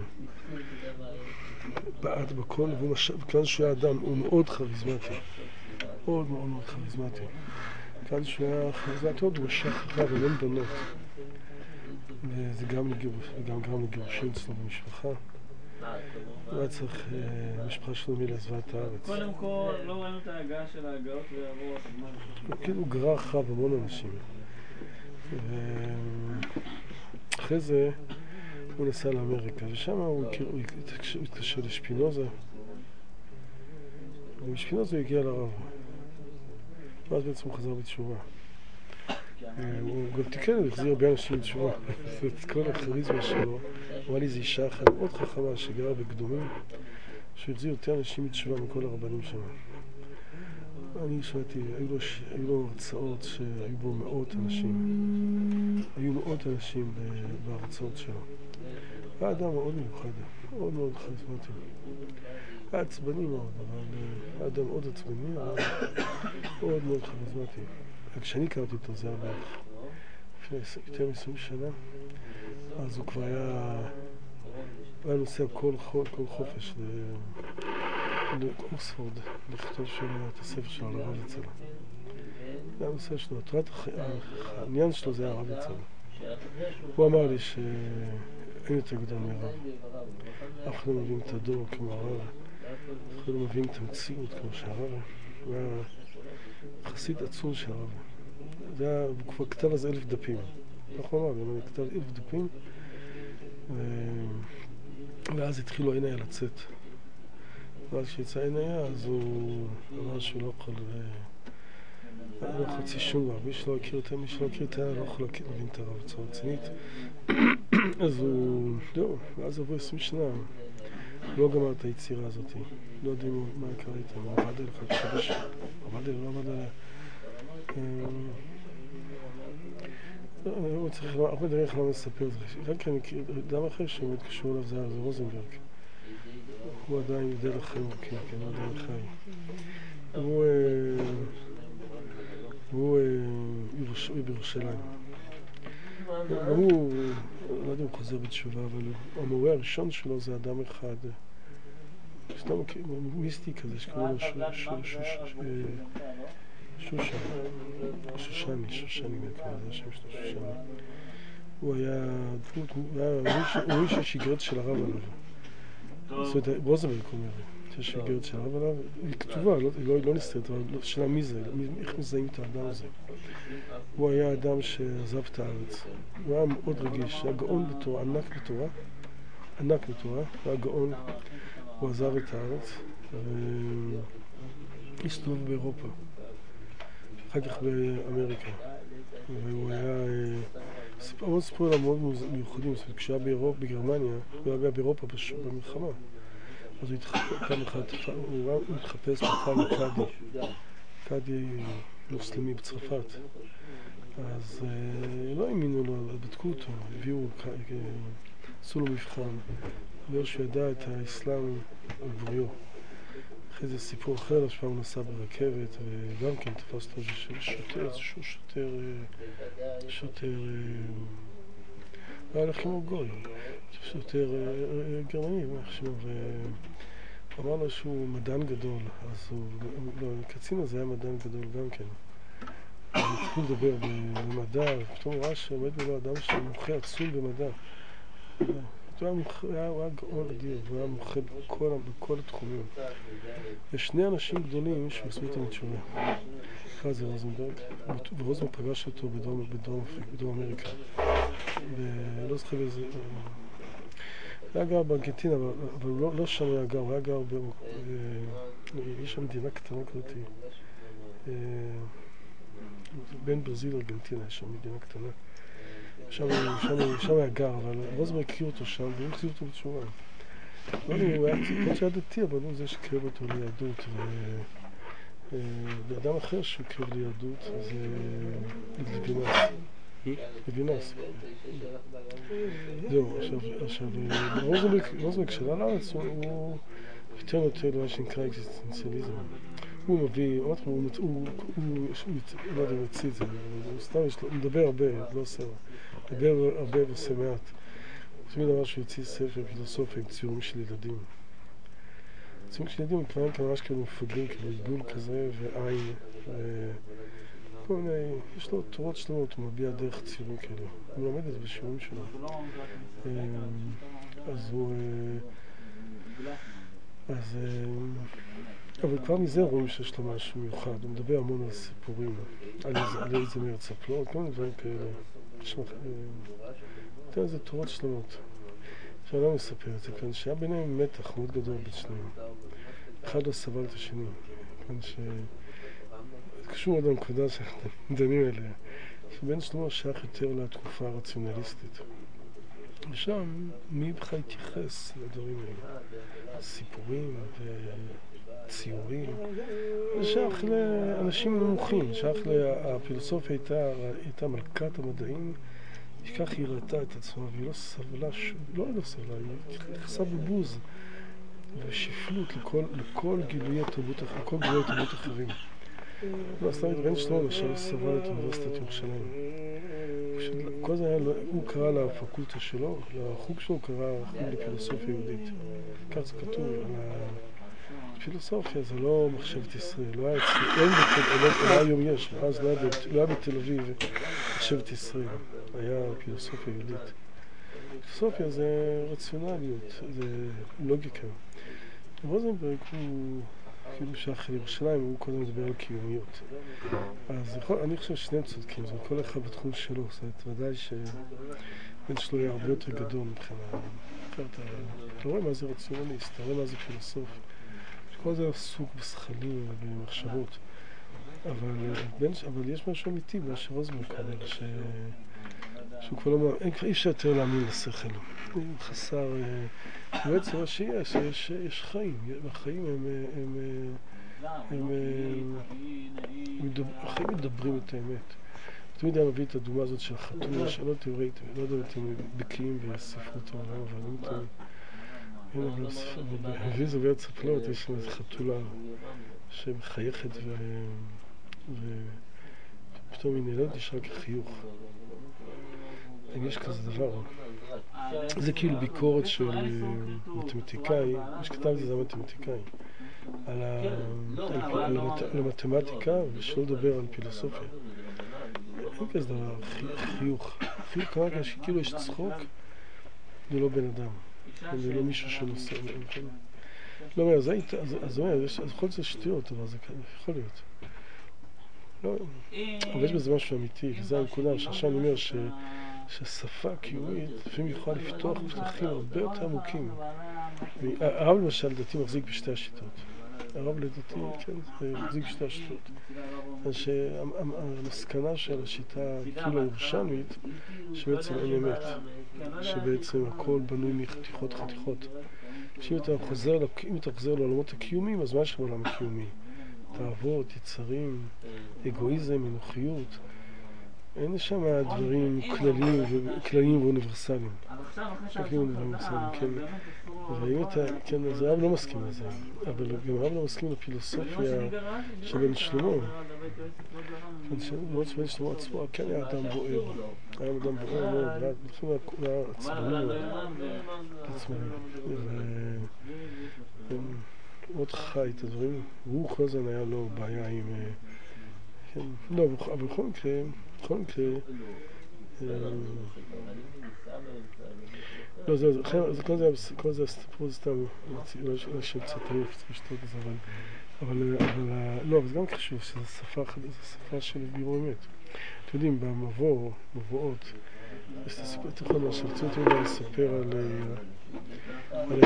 ובעט בכל, וכאן שהוא היה אדם, הוא מאוד כריזמטי. מאוד מאוד מאוד כריזמטי. כאן שהוא היה כריזמטי, הוא משך אחריו, אבל אין בנות. וזה גם גרם לגירושים אצלו במשפחה. הוא היה צריך, המשפחה שלו מילה עזבה את הארץ. קודם כל, לא ראינו את ההגעה של ההגעות והרוח. הוא כאילו גרר אחריו המון אנשים. ואחרי זה הוא נסע לאמריקה, ושם הוא התקשר לשפינוזה. ומשפינוזה הוא הגיע לרב. ואז בעצם הוא חזר בתשובה. הוא גם תיקן, הוא החזיר הרבה אנשים בתשובה. את כל הכריזמה שלו. הוא היה לי איזו אישה אחת מאוד חכמה שגרה בקדומים, שהחזיר יותר אנשים בתשובה מכל הרבנים שם. אני שמעתי, היו לו הרצאות שהיו בו מאות אנשים. היו מאות אנשים בהרצאות שלו. היה אדם מאוד מיוחד, מאוד מאוד כריזמטי. היה עצבני מאוד, אבל היה אדם מאוד עצבני, אבל מאוד מאוד כריזמטי. כשאני הכרתי אותו, זה היה בערך לפני יותר מ-20 שנה, אז הוא כבר היה נוסע כל חופש לאוקספורד, לכתוב את הספר שלו על הרב ליצלן. זה היה נושא שלו, העניין שלו זה היה הרב ליצלן. הוא אמר לי שאין יותר גדול מהרב. אף אחד לא מבין את הדור כמו הרב, אף אחד לא מבין את המציאות כמו שהרב. הוא היה חסיד עצום של הרב. הוא כבר כתב אז 1000 דפים. נכון אמר, הוא כתב 1000 דפים, ואז התחילו עיניה לצאת. ואז כשיצא עיניה, אז הוא אמר שהוא לא יכול להוציא שום דבר. מי שלא הכיר אותה, לא יכול להבין את הרב בצורה רצינית. אז הוא, ואז עברו 20 שנה. הוא לא גמר את היצירה הזאת. לא יודעים מה קרה איתה. הוא עבד עליה חדש. לא עבד עליה. הוא צריך הרבה דרך למה לספר את זה. רק אני מכיר, אדם אחר שמאוד קשור אליו זה רוזנברג. הוא עדיין יודע לחיים ארוכים, כן, הוא עדיין חי. הוא בירושלים. הוא, לא יודע אם הוא חוזר בתשובה, אבל המורה הראשון שלו זה אדם אחד, סתם מיסטי כזה, שקוראים לו שושני, זה השם שלו, שושני. הוא היה איש השגרת של הרב עליו. זאת אומרת, רוזנברג אומר, יש איגרת שלה, אבל היא כתובה, לא נסתרת, אבל שאלה מי זה, איך מזהים את האדם הזה. הוא היה אדם שעזב את הארץ, הוא היה מאוד רגיש, היה גאון בתורה, ענק בתורה, הוא היה גאון, הוא עזב את הארץ, והסתובב באירופה, אחר כך באמריקה, והוא היה... המון סיפורים עליו מאוד מיוחדים, כשהוא היה בגרמניה, הוא היה באירופה במלחמה. אז הוא התחפש פעם לקאדי מוסלמי בצרפת. אז לא האמינו לו, בדקו אותו, עשו לו מבחן. אומר שהוא ידע את האסלאם על בוריו. אחרי זה סיפור אחר, שפעם הוא נסע ברכבת, וגם כן תפס אותו שוטר, היה הולך כמו גוי, שוטר גרמני, ואמר לו שהוא מדען גדול, אז הקצין הזה היה מדען גדול גם כן. אז התחיל לדבר במדע, ופתאום הוא ראה שעומד בו אדם שמומחה עצום במדע. הוא היה גאון אדיר, הוא היה מומחה בכל התחומים. יש שני אנשים גדולים שעשו את התשובה. אחד זה רוזנברג, ורוזנברג פגש אותו בדרום אמריקה. ולא זוכר באיזה... הוא היה גר בארגנטינה, אבל לא שם הוא היה גר, הוא היה גר יש שם מדינה קטנה כזאת. בין ברזיל לארגנטינה, יש שם מדינה קטנה. שם היה גר, אבל רוזנברג הכיר אותו שם, והוא החזיר אותו בתשובה. לא יודע, הוא היה דתי, אבל הוא זה שקרב אותו ליהדות. ואדם אחר שקרב ליהדות זה לוינס. זהו, עכשיו, רוזנברג כשעלה לארץ הוא יותר נוטה למה שנקרא אקזיסטנציאליזם. הוא מביא, הוא לא יודע, הוא יוציא את זה, הוא מדבר הרבה, לא עושה, מדבר הרבה ועושה מעט. תמיד אמר שהוא יוציא ספר פילוסופיה עם ציורים של ילדים. ציורים של ילדים הם ממש כאילו מפגרים, כאילו עיגול כזה ועין, וכל מיני, יש לו תורות שלמות, הוא מביע דרך ציורים כאלה. הוא מלמד את זה בשיעורים שלו. אבל כבר מזה רואים שיש לו משהו מיוחד, הוא מדבר המון על סיפורים, על איזה מארץ הפלאות, כל מיני דברים כאלה. אתה יודע, זה תורות שלמות. עכשיו לא מספר את זה כאן, שהיה ביניהם מתח מאוד גדול בין שניהם. אחד לא סבל את השני, כאן ש... זה קשור עוד לנקודה שאנחנו דנים אליה, שבין שלמה שייך יותר לתקופה הרציונליסטית. ושם מי בכלל התייחס לדברים האלה? סיפורים וציורים. זה שייך לאנשים נמוכים, שייך הפילוסופיה הייתה מלכת המדעים, שכך היא ראתה את עצמה והיא לא סבלה, לא סבלה, היא התייחסה בבוז ושפלות לכל גילויי תרבות אחרים. לא, סתם בן שלמה למשל סבל את אוניברסיטת ירושלים. כל זה היה, הוא קרא לפקולטה שלו, לחוג שלו קרא חוג לפילוסופיה יהודית. כך זה כתוב, פילוסופיה זה לא מחשבת ישראל, לא היה אצלי, לא היום יש, אז לא היה בתל אביב מחשבת ישראל, היה פילוסופיה יהודית. פילוסופיה זה רציונליות, זה לוגיקה. רוזנברג הוא... כאילו שייך לירושלים, הוא קודם מדבר על קיומיות. אז אני חושב ששניהם צודקים, זה כל אחד בתחום שלו, זאת אומרת, ודאי שבן שלו היה הרבה יותר גדול מבחינה. אתה רואה מה זה רציונליסט, אתה רואה מה זה פילוסוף. כל זה עסוק בשכלים ובמחשבות. אבל יש משהו אמיתי, מה שרוזנברג אומר, שהוא כבר לא... אי אפשר יותר להאמין לשכל. חסר... בעצם מה שיש, יש חיים. החיים החיים מדברים את האמת. תמיד היה מביא את הדוגמה הזאת של חתולה, שלא תראיתם, לא יודע אם אתם בקיאים בספרות העולם, אבל לא מביא זה בארץ הפלאות, יש שם איזו חתולה שמחייכת ופתאום היא נעלמת יש רק חיוך. אם יש כזה דבר, זה כאילו ביקורת של מתמטיקאי, מי שכתב את זה מתמטיקאי, על המתמטיקה ושלא לדבר על פילוסופיה. אין כזה דבר, חיוך. אפילו כמה שכאילו יש צחוק, זה לא בן אדם, זה לא מישהו שנושא. לא, אז יכול להיות שטויות, אבל זה יכול להיות. לא, אבל יש בזה משהו אמיתי, וזה הנקודה שעכשיו אני אומר שהשפה הקיומית לפעמים יכולה לפתוח פתחים הרבה יותר עמוקים. הרב למשל דתי מחזיק בשתי השיטות. הרב לדתי, כן, מחזיק בשתי השיטות. המסקנה של השיטה כאילו הירושלמית, שבעצם אין אמת, שבעצם הכל בנוי מחתיכות חתיכות. שאם אתה חוזר לעולמות הקיומיים, אז מה יש לעולם הקיומי? תאוות, יצרים, אגואיזם, אנוכיות. אין שם דברים כלליים ואוניברסליים. כן, אז הרב לא מסכים לזה, אבל גם הרב לא מסכים לפילוסופיה של בן שלמה. מאוד שבן שלמה עצמו, כן היה אדם בוער. היה אדם בוער מאוד, היה עצמני. מאוד חי את הדברים, והוא כל הזמן היה לו בעיה עם... לא, אבל בכל מקרה, לא, כל זה הסיפור, זה סתם, לא שם קצת עייף, צריך לשתות את זה, אבל לא, אבל זה גם חשוב, שזו שפה של דיבור אמת. אתם יודעים, במבואות, יש את הסיפור, אתה יכול למשל, צריכים לספר על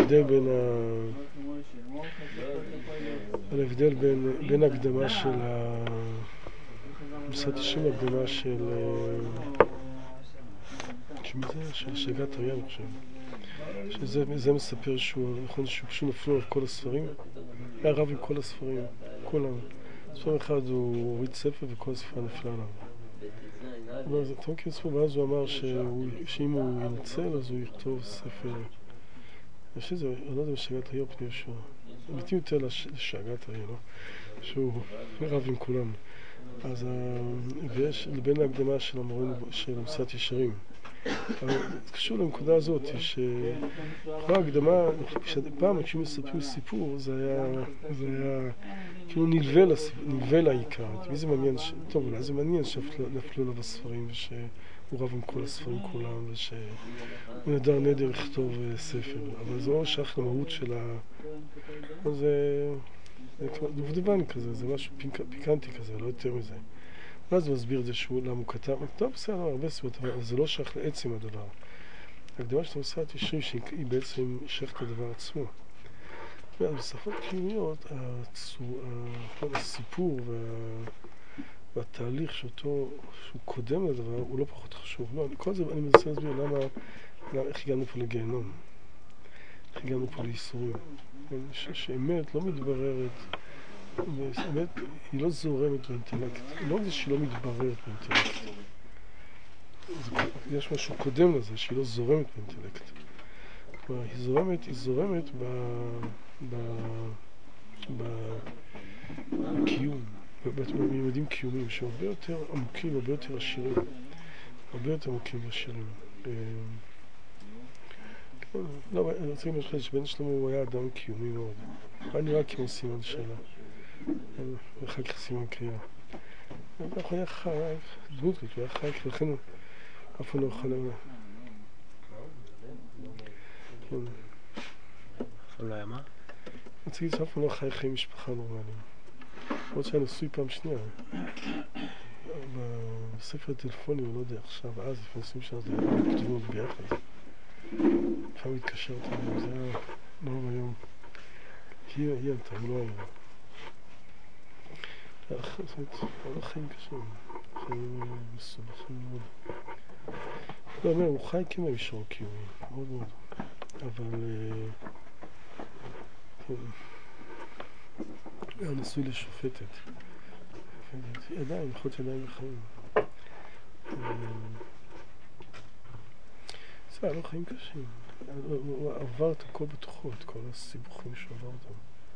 ההבדל בין הקדמה של מסעת ישרים הקדמה של שמי זה? של שגת אריה, אני חושב. שזה מספר שהוא פשוט נפלו על כל הספרים. היה רב עם כל הספרים, כולם. ספר אחד הוא הוריד ספר וכל הספר נפלה עליו. אתה מכיר ספר, ואז הוא אמר שאם הוא ינצל אז הוא יכתוב ספר. יש איזה, אני לא יודע, בשגת אריה או פני יהושע. מתאים יותר לשגת אריה, לא? שהוא רב עם כולם. אז ויש בין ההקדמה של המורים של מסעת ישרים. אבל זה קשור לנקודה הזאת, שכל ההקדמה, פעם כשהם מספרים סיפור, זה היה כאילו נלווה לעיקר. מי זה מעניין, טוב, אולי זה מעניין שנפלו לו בספרים, ושהוא רב עם כל הספרים כולם, ושהוא נדר לכתוב ספר. אבל זה לא שייך למהות של זה דובדבן כזה, זה משהו פיקנטי כזה, לא יותר מזה. ואז הוא מסביר את זה למה הוא כתב, טוב, בסדר, הרבה סיבות, אבל זה לא שייך לעצם הדבר. ההקדמה של מסעת ישרים שהיא בעצם שייכת את הדבר עצמו. בשפות קיומיות, הסיפור והתהליך שהוא קודם לדבר הוא לא פחות חשוב. לא, כל זה אני מנסה להסביר איך הגענו פה לגיהנום, איך הגענו פה לייסורים. אני חושב שאמת לא מתבררת, אמת היא לא זורמת באינטלקט, לא זה שהיא לא מתבררת באינטלקט. יש משהו קודם לזה שהיא לא זורמת באינטלקט. כלומר, היא זורמת בקיום, בממדים קיומיים שהרבה יותר עמוקים, הרבה יותר עשירים, הרבה יותר עמוקים ועשירים. לא, אני רוצה להגיד לך שבן שלמה הוא היה אדם קיומי מאוד. היה נראה כמו סימן שאלה. ואחר כך סימן קריאה. הוא היה חי, דמות כזאת, הוא היה חי, לכן הוא אף פעם לא יכול להגיד. כן. אבל לא היה מה? אני רוצה להגיד שאף פעם לא חי חיים משפחה נורמליים. עוד שהיה נשוי פעם שנייה. בספר הטלפונים, אני לא יודע עכשיו, אז לפני 20 שנה, זה היה כתבו ביחד. פעם התקשרת אליו, זה היה נורא היום. היא ענתה, הוא לא היה. לא חיים קשים, חיים מסובכים מאוד. לא, אומר, הוא חי כמו מישור קיומי, מאוד מאוד. אבל... היה נשוי לשופטת. ידיים, יכול להיות ידיים בחיים. זה לא חיים קשים. הוא עבר את הכל בתוכו, את כל הסיבוכים שהוא עבר אותם.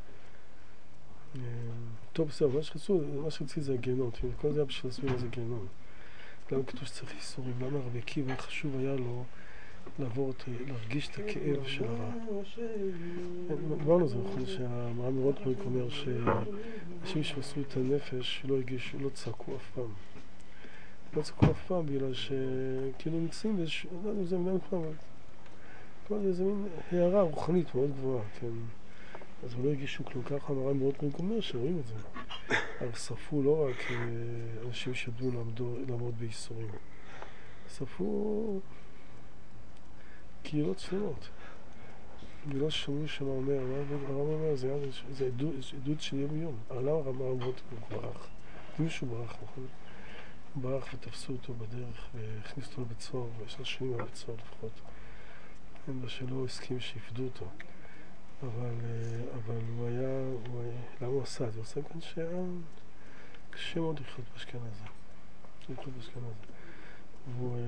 טוב, בסדר, מה שרציתי זה הגיהנום. כל זה היה בשביל להסביר מה זה גיהנום. למה כתוב שצריך איסורים? למה רבי עקיבא חשוב היה לו להרגיש את הכאב של הרע? דיברנו על זה, נכון שהמר"ן רוטברג אומר שאנשים שמסרו את הנפש לא הרגישו, לא צעקו אף פעם. לא צעקו אף פעם בגלל שכאילו נמצאים באיזשהו, לא יודע אם זה מילה נכונה, אבל זה מין הערה רוחנית מאוד גבוהה, כן. אז הוא לא הגישו כלום. ככה המר"ן מאוד אומר שרואים את זה. אבל שרפו לא רק אנשים שידעו לעמוד בייסורים. שרפו קהילות שלמות. ולא שמעו שמה אומר, הרב אומר, זה עדות של יום יום. למה הרב הוא ברח? מישהו ברח, נכון? הוא ברח ותפסו אותו בדרך והכניסו אותו לבית סוהר, ויש לו שנים בבית סוהר לפחות. שלא הסכים שיפדו אותו. אבל הוא היה, למה הוא עשה את זה? הוא עשה כאן שהיה קשה מאוד לחיות באשכנז. והוא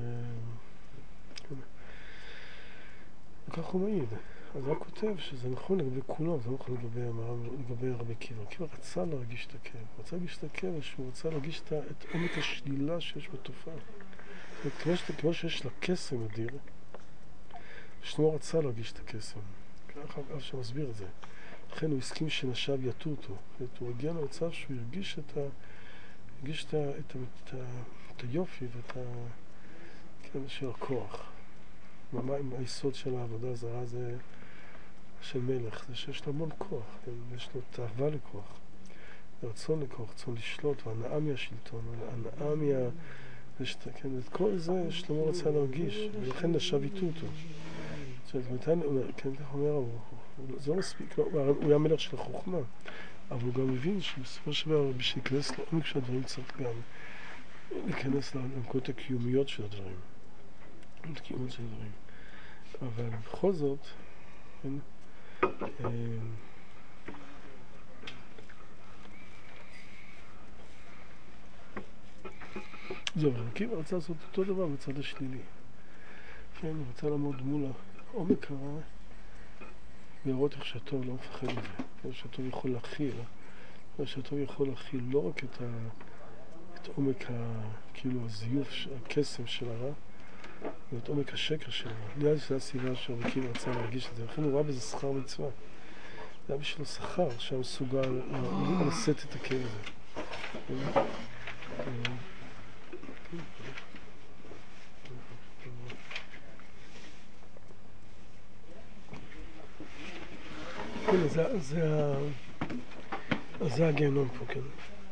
וכך הוא מעיד. אז הוא כותב שזה נכון לגבי כולם, זה נכון לגבי רבי עקיבא. עקיבא רצה להרגיש את הכאב. הוא רצה להרגיש את הכאב, שהוא רצה להרגיש את עומק השלילה שיש בתופעה. זאת אומרת, כמו שיש לה קסם אדיר, שלמה רצה להרגיש את הקסם. ככה אף שמסביר את זה. לכן הוא הסכים שנשיו יטו אותו. הוא הגיע למצב שהוא הרגיש את היופי ואת של הכוח. עם היסוד של העבודה הזרה זה של מלך, זה שיש לו המון כוח, יש לו תאווה לכוח, רצון לכוח, רצון לשלוט, והנאה מהשלטון, הנאה את כל זה שלמה רצה להרגיש, ולכן נשב איתו אותו. כן, כך אומר, זה לא מספיק, הוא היה מלך של החוכמה, אבל הוא גם מבין שבסופו של דבר, בשביל להיכנס לעומק של הדברים צריך גם להיכנס לנקודות הקיומיות של הדברים. קיומות של דברים. אבל בכל זאת, זהו, עקיבא רצה לעשות אותו דבר בצד השלילי. כן, הוא רצה לעמוד מול העומק הרע, ולראות איך שהטוב לא מפחד מזה. איך שהטוב יכול להכיל, לא רק את עומק כאילו הזיוף, הקסם של הרע, ואת עומק השקר שלו. נראה לי שזו הסיבה שרבי עקיבא רצה להרגיש את זה. לכן הוא ראה בזה שכר מצווה. זה היה בשבילו שכר שהיה מסוגל לשאת את הכאב הזה. הנה, זה הגיהנום פה, כן.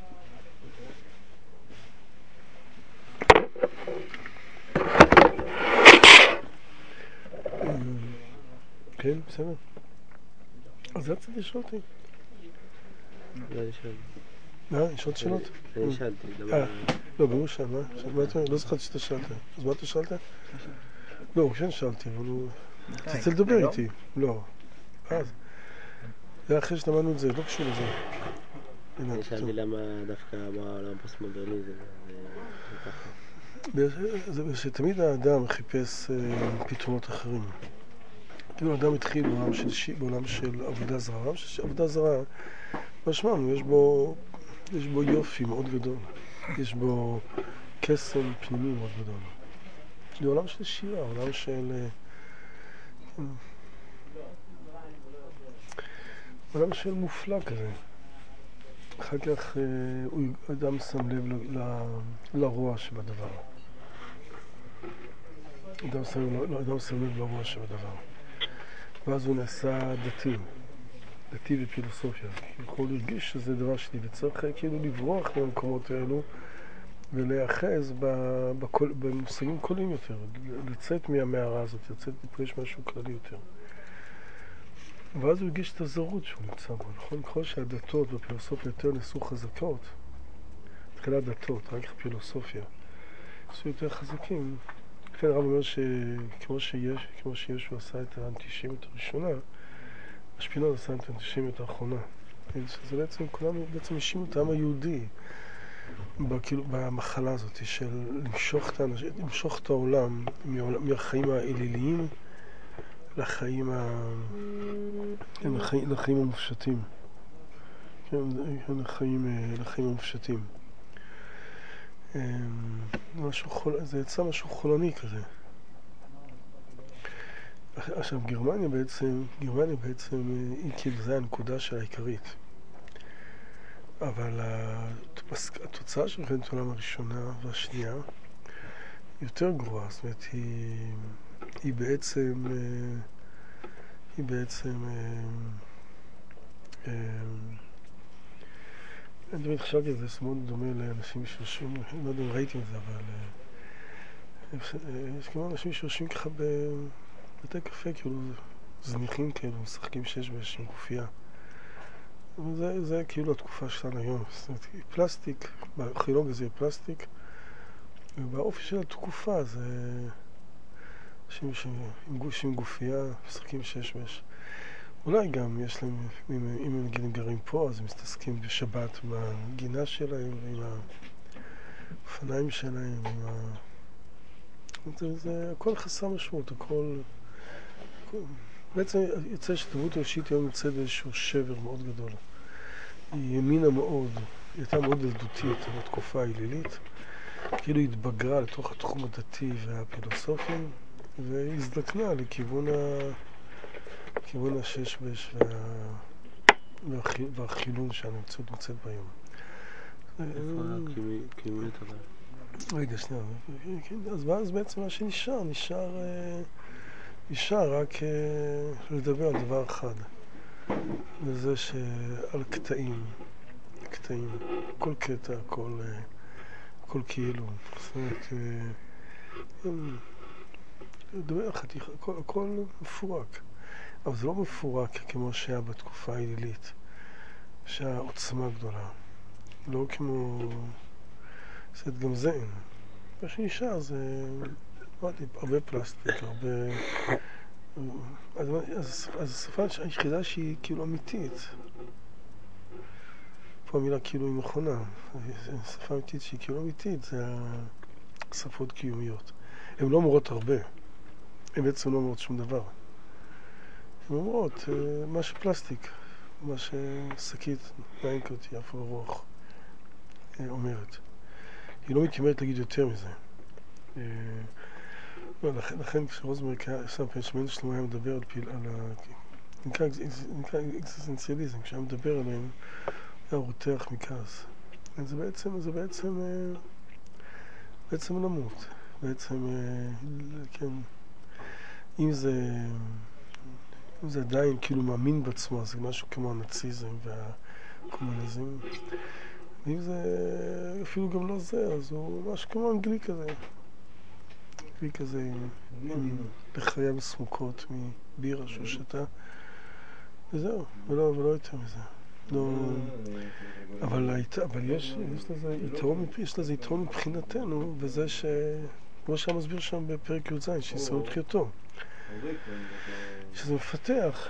כן, בסדר. אז זה רציתי לשאול אותי. יש עוד שאלות? אני שאלתי. לא, ברור שאל, מה? לא זכרתי שאתה שאלת. אז מה אתה שאלת? לא, כן שאלתי, אבל הוא... תצא לדבר איתי. לא. אז. זה אחרי שתמדנו את זה, לא קשור לזה. אני שאלתי למה דווקא בעולם הפוסט-מודרני זה ככה. זה שתמיד האדם חיפש פתרונות אחרים. כאילו האדם התחיל בעולם של עבודה זרה. עבודה זרה, מה שמענו, יש בו יופי מאוד גדול. יש בו קסם פנימי מאוד גדול. זה עולם של שירה, עולם של מופלא כזה. אחר כך אדם שם לב לרוע שבדבר. אדם שם לב לרוע שבדבר. ואז הוא נעשה דתי בפילוסופיה. הוא יכול להרגיש שזה דבר שלי, וצריך כאילו לברוח במקומות האלו ולהיאחז במושגים קולים יותר, לצאת מהמערה הזאת, לצאת לפגש משהו כללי יותר. ואז הוא הרגיש את הזרות שהוא נמצא בו, נכון? ככל שהדתות בפילוסופיה יותר נעשו חזקות, תחילה דתות, רק פילוסופיה, נעשו יותר חזקים. לכן הרב אומר שכמו שישו עשה את האנטישמיות הראשונה, אשפינוז עשה את האנטישמיות האחרונה. שזה בעצם, כולם בעצם האשימו את העם היהודי במחלה הזאת של למשוך את העולם מהחיים האליליים לחיים המופשטים. לחיים המופשטים. זה יצא משהו חולני כזה. עכשיו, גרמניה בעצם היא כאילו זה הנקודה של העיקרית. אבל התוצאה של מלחמת העולם הראשונה והשנייה יותר גרועה. זאת אומרת, היא בעצם אני תמיד חשבתי על זה, זה מאוד דומה לאנשים שיושבים, לא יודע אם ראיתי את זה, אבל יש כמו אנשים שיושבים ככה בבתי קפה, כאילו זניחים כאלו, משחקים 6 עם גופייה. זה כאילו התקופה שלנו היום. זאת אומרת, פלסטיק, בארכיאולוגיה זה פלסטיק, ובאופי של התקופה זה אנשים עם גופייה, משחקים 6. אולי גם יש להם, אם הם נגיד גרים פה, אז הם מסתסקים בשבת בגינה שלהם, ועם האופניים שלהם, זה הכל חסר משמעות, הכל... בעצם יוצא שתרבות האנושית היום נמצאת באיזשהו שבר מאוד גדול. היא האמינה מאוד, היא הייתה מאוד ילדותית בתקופה העילילית, כאילו היא התבגרה לתוך התחום הדתי והפילוסופי, והזדקנה לכיוון הששבש והחילון שהנמצאת נמצאת ביום. איפה הקיומיות אבל? רגע, שנייה. אז בעצם מה שנשאר, נשאר רק לדבר על דבר אחד. וזה שעל קטעים, כל קטע, כל כאילו. זאת אומרת, לדבר על חתיכה, הכל מפורק. אבל זה לא מפורק כמו שהיה בתקופה העילילית, שהיה עוצמה גדולה. לא כמו... זאת אומרת, גם זה אין. מה שנשאר זה... הרבה פלסטיק, הרבה... אז השפה היחידה שהיא כאילו אמיתית. פה המילה כאילו היא נכונה. השפה אמיתית שהיא כאילו אמיתית זה השפות קיומיות. הן לא אומרות הרבה. הן בעצם לא אומרות שום דבר. הן אומרות מה שפלסטיק, מה ששקית מיינקות יפה ברוח אומרת. היא לא מתיימרת להגיד יותר מזה. לכן כשרוזנברג שם פעם שמענו שלמה היה מדבר על נקרא אקזיסטנציאליזם, כשהיה מדבר עליהם היה רותח מכעס. זה בעצם למות. בעצם, כן, אם זה עדיין כאילו מאמין בעצמו, זה משהו כמו הנאציזם והקומוניזם. ואם זה אפילו גם לא זה, אז הוא משהו כמו אנגלי כזה. אנגלי כזה עם לחייו סמוקות מבירה שהוא שתה. וזהו, ולא יותר מזה. לא... אבל יש לזה יתרון מבחינתנו, וזה כמו שהמסביר שם בפרק י"ז, שישראל תחייתו. שזה מפתח,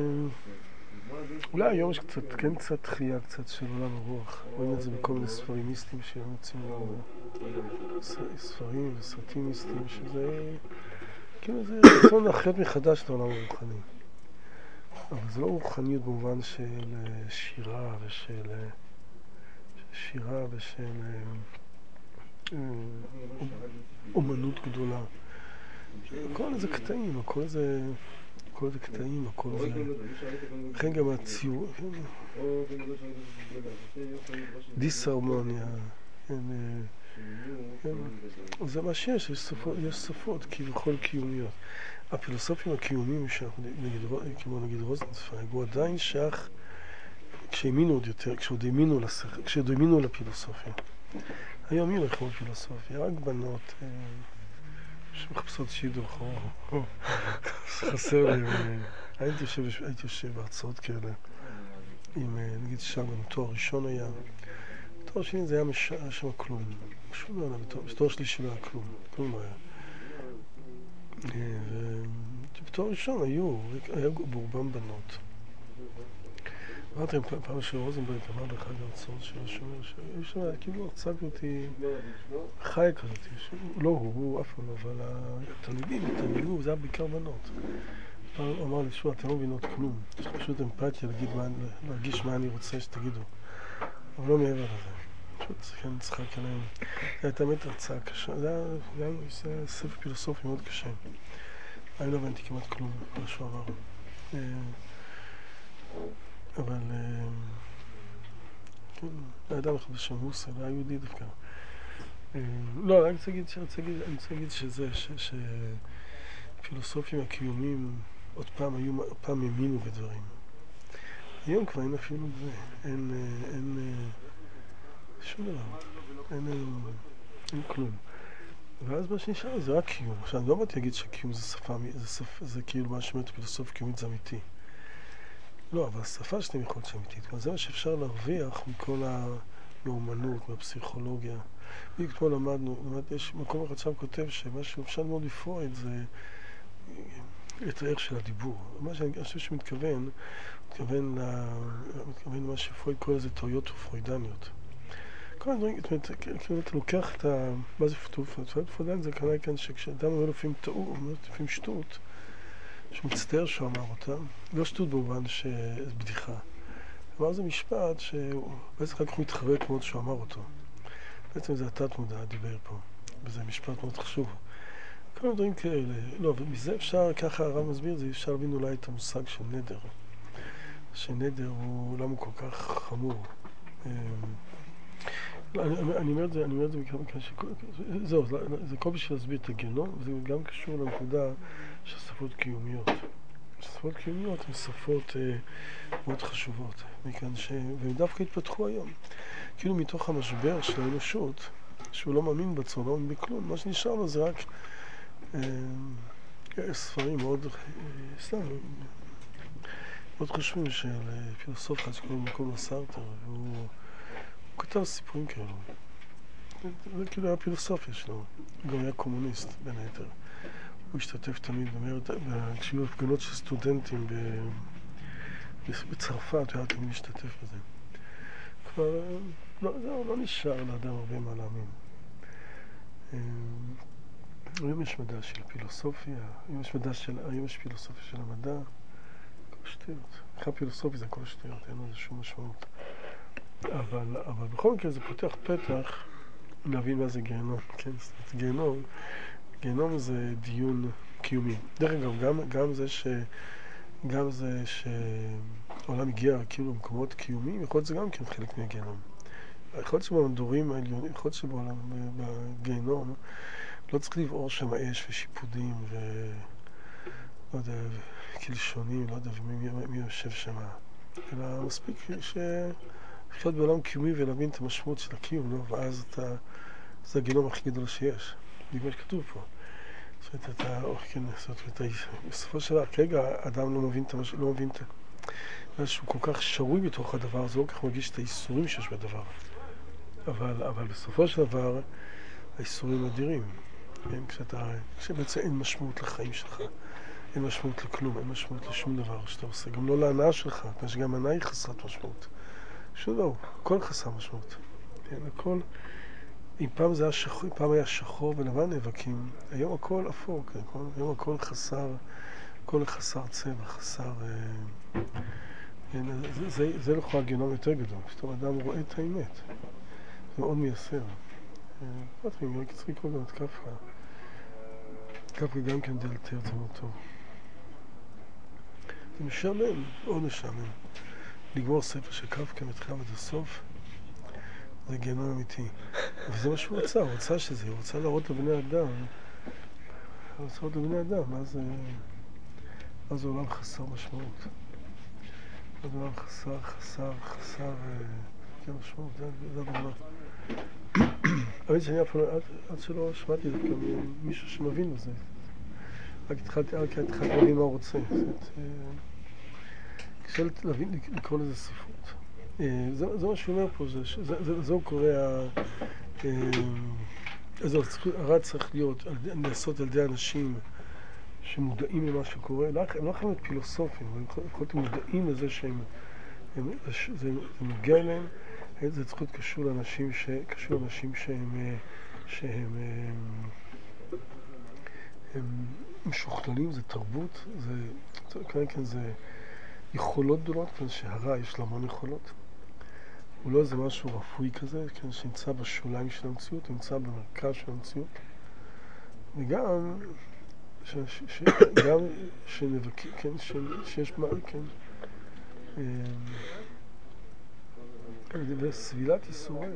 אולי היום יש קצת תחייה קצת של עולם הרוח. רואים את זה בכל מיני ספרים מיסטיים שיוצאים לנו ספרים וסרטים מיסטיים, שזה כאילו זה רצון להחיות מחדש את העולם הרוחני. אבל זה לא רוחניות במובן של שירה ושל אומנות גדולה. הכל זה קטעים, הכל זה קטעים, הכל זה... לכן גם הציור... דיסהרמוניה. זה מה שיש שפות כביכול קיומיות. הפילוסופים הקיומיים כמו נגיד רוזנצוויג, הוא עדיין שייך כשהאמינו עוד יותר, כשעוד האמינו לפילוסופיה. היום מי הולך לפילוסופיה? רק בנות שמחפשות שידור חור. חסר לי, הייתי יושב בהרצאות כאלה, עם נגיד שם גם תואר ראשון היה. תואר שני זה היה שם כלום. שום לא היה, בתואר שלישי לא היה כלום לא היה. ובתואר ראשון היה ברובם בנות. אמרתי פעם שרוזנברג אמר באחד ההרצאות שלו, שאומר שם כאילו הרצאה אותי חיה כזאת, לא הוא אף פעם לא, אבל התלמידים, זה היה בעיקר בנות. פעם הוא אמר לי, שוב, אתם לא מבינות כלום, יש לך פשוט אמפתיה להרגיש מה אני רוצה שתגידו, אבל לא מעבר לזה. פשוט כן נצחק עליהם. זה הייתה באמת הרצאה קשה, זה היה ספר פילוסופי מאוד קשה. אני לא הבנתי כמעט כלום, מה שהוא אמר. אבל כן, האדם אחד בשם הוסל, היה יהודי דווקא. לא, אני רוצה להגיד שזה, שפילוסופים הקיומיים עוד פעם האמינו בדברים. היום כבר אין אפילו זה, אין שום דבר, אין כלום. ואז מה שנשאר זה רק קיום. עכשיו, אני לא באתי להגיד שקיום זה שפה, זה כאילו מה שאומרת פילוסוף קיומית זה אמיתי. לא, אבל השפה שאתם יכולים להיות אמיתית. זה מה שאפשר להרוויח מכל מהאומנות, מהפסיכולוגיה. כמו למדנו, יש מקום אחד שם כותב שמה שאפשר ללמוד בפרויד זה את הערך של הדיבור. מה שאני חושב שמתכוון, מתכוון למה שפרויד קורא לזה טעויות ופרוידניות. כל הדברים, כאילו אתה לוקח את ה... מה זה פרוידן? זה כנראה כאן שכשאדם אומר לפעמים טעות, לפעמים שטות, שהוא מצטער שהוא אמר אותה, לא שטות במובן שזה בדיחה. אמר זה משפט שהוא בעצם רק הוא מתחרק מאוד שהוא אמר אותו. בעצם זה התת מודע דיבר פה, וזה משפט מאוד חשוב. כל הדברים כאלה, לא, ומזה אפשר, ככה הרב מסביר את זה, אפשר להבין אולי את המושג של נדר. שנדר הוא, למה הוא כל כך חמור. אני אומר את זה מכאן זהו, זה כל בשביל להסביר את הגנום, וזה גם קשור לנקודה של שפות קיומיות. שפות קיומיות הן שפות מאוד חשובות, והם דווקא התפתחו היום. כאילו מתוך המשבר של האנושות, שהוא לא מאמין בצורה, לא מאמין בכלום, מה שנשאר לו זה רק ספרים מאוד, סתם, מאוד חשובים של פילוסוף אחד שקוראים לו סארטר, והוא כתב סיפורים כאלו. זה כאילו היה פילוסופיה שלו. הוא גם היה קומוניסט בין היתר. הוא השתתף תמיד כשהיו הפגנות של סטודנטים בצרפת, הוא היה תמיד להשתתף בזה. כבר לא נשאר לאדם הרבה מה להאמין. היום יש מדע של פילוסופיה, היום יש פילוסופיה של המדע, כל שטויות. אחרי פילוסופיה זה כל שטויות, אין לזה שום משמעות. אבל בכל מקרה זה פותח פתח להבין מה זה גיהנום, כן? זאת אומרת, גיהנום זה דיון קיומי. דרך אגב, גם זה שהעולם הגיע כאילו במקומות קיומיים, יכול להיות זה גם כן חלק מהגיהנום. יכול להיות שבמדורים העליונים, יכול להיות שבעולם, בגיהנום, לא צריך לבעור שם אש ושיפודים לא יודע, קלשונים, לא יודע, מי יושב שם. אלא מספיק לחיות בעולם קיומי ולהבין את המשמעות של הקיום, לא? ואז זה הגיהנום הכי גדול שיש. בגלל שכתוב פה. זאת אומרת, בסופו של דבר, כרגע האדם לא מבין את משהו כל כך שרוי בתוך הדבר, זה לא כך מרגיש את האיסורים שיש בדבר. אבל בסופו של דבר, האיסורים אדירים. כשבעצם אין משמעות לחיים שלך, אין משמעות לכלום, אין משמעות לשום דבר שאתה עושה. גם לא להנאה שלך, שגם הנאה היא חסרת משמעות. שום דבר, הכל חסר משמעות. הכל, אם פעם היה שחור ולבן נאבקים, היום הכל אפור, היום הכל חסר צבע, חסר... זה לכאורה הגיהנום יותר גדול, כשאתה אדם רואה את האמת. זה מאוד מייסר. אני צריך לקרוא גם את קפקא. קפקא גם כן דלתר, זה מאוד טוב. זה משעמם, מאוד משעמם. לגמור ספר של קפקא מתחילה עד הסוף, זה גיהנום אמיתי. וזה מה שהוא רצה, הוא רצה שזה, הוא רצה להראות לבני אדם. אז העולם חסר משמעות. אז העולם חסר משמעות, זה הדבר. האמת שאני עד שלא שמעתי את זה גם מישהו שמבין בזה. רק התחלתי להבין מה הוא רוצה. קשה להבין, לקרוא לזה ספרות. זה מה שהוא אומר פה, זה הוא קורא, הרע צריך לעשות על ידי אנשים שמודעים למה שקורה. הם לא יכולים להיות פילוסופים, הם יכולים להיות מודעים לזה שזה נוגע להם. זה צריך להיות קשור לאנשים שהם משוכללים, זה תרבות, זה יכולות גדולות, שהרע יש לה המון יכולות. הוא לא איזה משהו רפואי כזה, שנמצא בשוליים של המציאות, הוא נמצא במרכז של המציאות. וגם שנבקים, שיש מה, וסבילת ייסורים,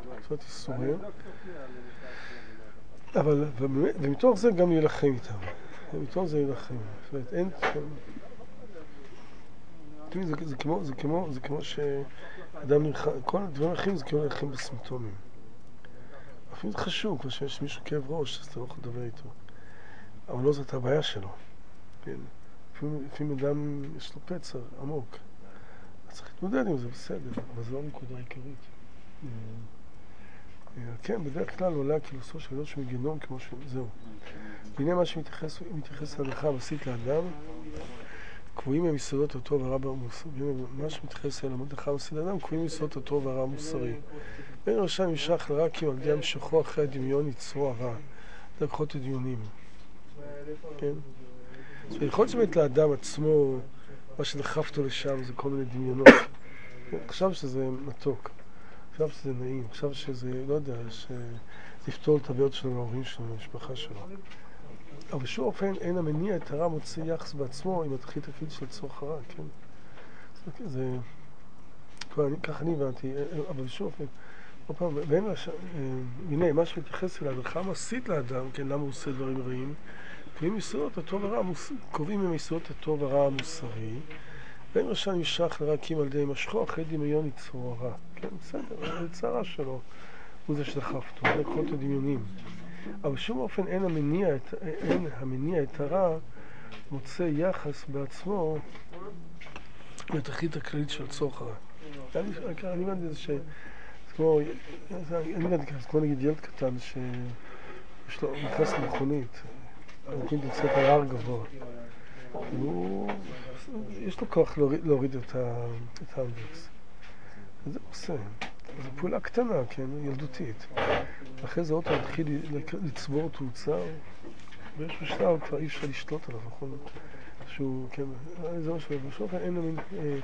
אבל ומתוך זה גם ילחם איתם, ומתוך זה ילחם. זאת אומרת, אין זה כמו שאדם נלחם, כל הדברים האחרים זה כמו נלחם בסימפטומים. אפילו זה חשוב, כמו שיש מישהו כאב ראש, אז אתה לא יכול לדבר איתו. אבל לא זאת הבעיה שלו. כן? לפעמים אדם יש לו פצע עמוק. אז צריך להתמודד עם זה, בסדר, אבל זו הנקודה העיקרית. כן, בדרך כלל עולה הכילוסו של ידות שמגנום כמו זהו. והנה מה שמתייחס להלכה המעשית לאדם, קבועים הם יסודות הטוב והרע המוסרי. מה שמתייחס להלכה המעשית לאדם, קבועים יסודות הטוב והרע המוסרי. בין ראשם נמשך לרע כי מגדי המשכו אחרי הדמיון יצרו הרע. זה לקחות הדיונים. כן? אז יכול להיות שבאמת לאדם עצמו, מה שדחף אותו לשם זה כל מיני דמיונות. חשב שזה מתוק. חשב שזה נעים, חשב שזה, לא יודע, לפתור את הבעיות שלו להורים שלו, למשפחה שלו. אבל בשום אופן אין המניע את הרע מוצא יחס בעצמו עם התכלית הכללית של צורך הרע, כן? זה, כך אני הבנתי, אבל בשום אופן, עוד פעם, הנה, מה שמתייחס אליו, ההלכה המעשית לאדם, כן, למה הוא עושה דברים רעים, קובעים עם יסודות הטוב והרע המוסרי, בין ראשם נמשך לרע כי על ידי משכו אחרי דמיון יצרו הרע. כן, בסדר, זה הרע שלו, הוא זה שדחף אותו, זה לקחות הדמיונים. אבל בשום אופן אין המניע את הרע מוצא יחס בעצמו לתכלית הכללית של צורך הרע. אני הבנתי את זה כמו נגיד ילד קטן שיש לו נכנס למכונית, המכונית יוצאת על הר גבוה. יש לו כוח להוריד את האנדרקס. וזה עושה. זו פעולה קטנה, כן, ילדותית. אחרי זה אותו התחיל לצבור תאוצה, ויש בשלב כבר אי אפשר לשלוט עליו, נכון? שהוא, כן, זה מה שלו, בשלב אין למין,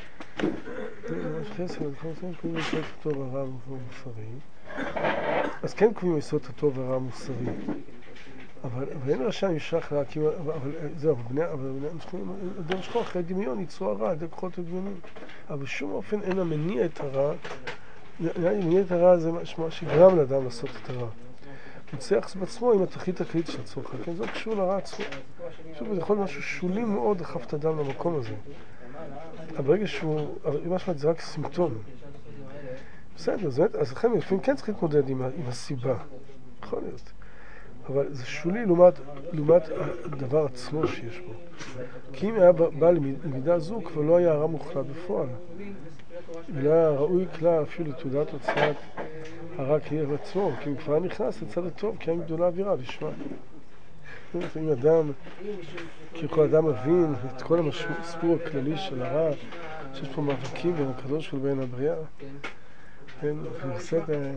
ממש חסר, אנחנו עושים שקוראים יסוד הטוב והרע המוסרי. אז כן קוראים יסוד הטוב והרע המוסרי. אבל אין רשע נמשך רע, אבל זהו, אדם משכו אחרי דמיון יצרו הרע, זה כוחות הדמיונים. אבל בשום אופן אין המניע את הרע, מניע את הרע זה מה שגרם לאדם לעשות את הרע. מוצא יחס בעצמו עם התכלית הכללית של הצורך, כן, זה קשור לרע עצמו. שוב, זה יכול להיות משהו שולי מאוד דחף את האדם למקום הזה. אבל ברגע שהוא, משהו זה רק סימפטום. בסדר, אז לכן לפעמים כן צריך להתמודד עם הסיבה. יכול להיות. אבל זה שולי לעומת הדבר עצמו שיש בו. כי אם היה בא למידה זו, כבר לא היה הרע מוחלט בפועל. ולא היה ראוי כלל אפילו לתעודת הוצאת הרע כלי עצמו, כי אם כבר נכנס לצד הטוב, כי אין גדולה אווירה, לשמה. אם אדם, כי כל אדם מבין את כל הסיפור הכללי של הרע, שיש פה מאבקים בין הקדוש ובין הבריאה, כן, ובסדר,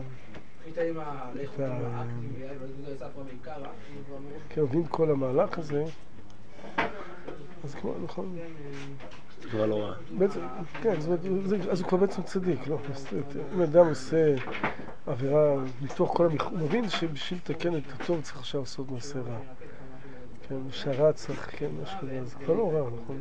כן, מבין כל המהלך הזה, אז כמו, נכון, זה כבר לא רע. כן, אז הוא כבר בעצם צדיק, לא? אם אדם עושה עבירה מתוך כל הוא מבין שבשביל לתקן את הטוב צריך עכשיו לעשות מעשה רע. כן, שהרע צריך, כן, משהו כזה, זה כבר לא רע, נכון?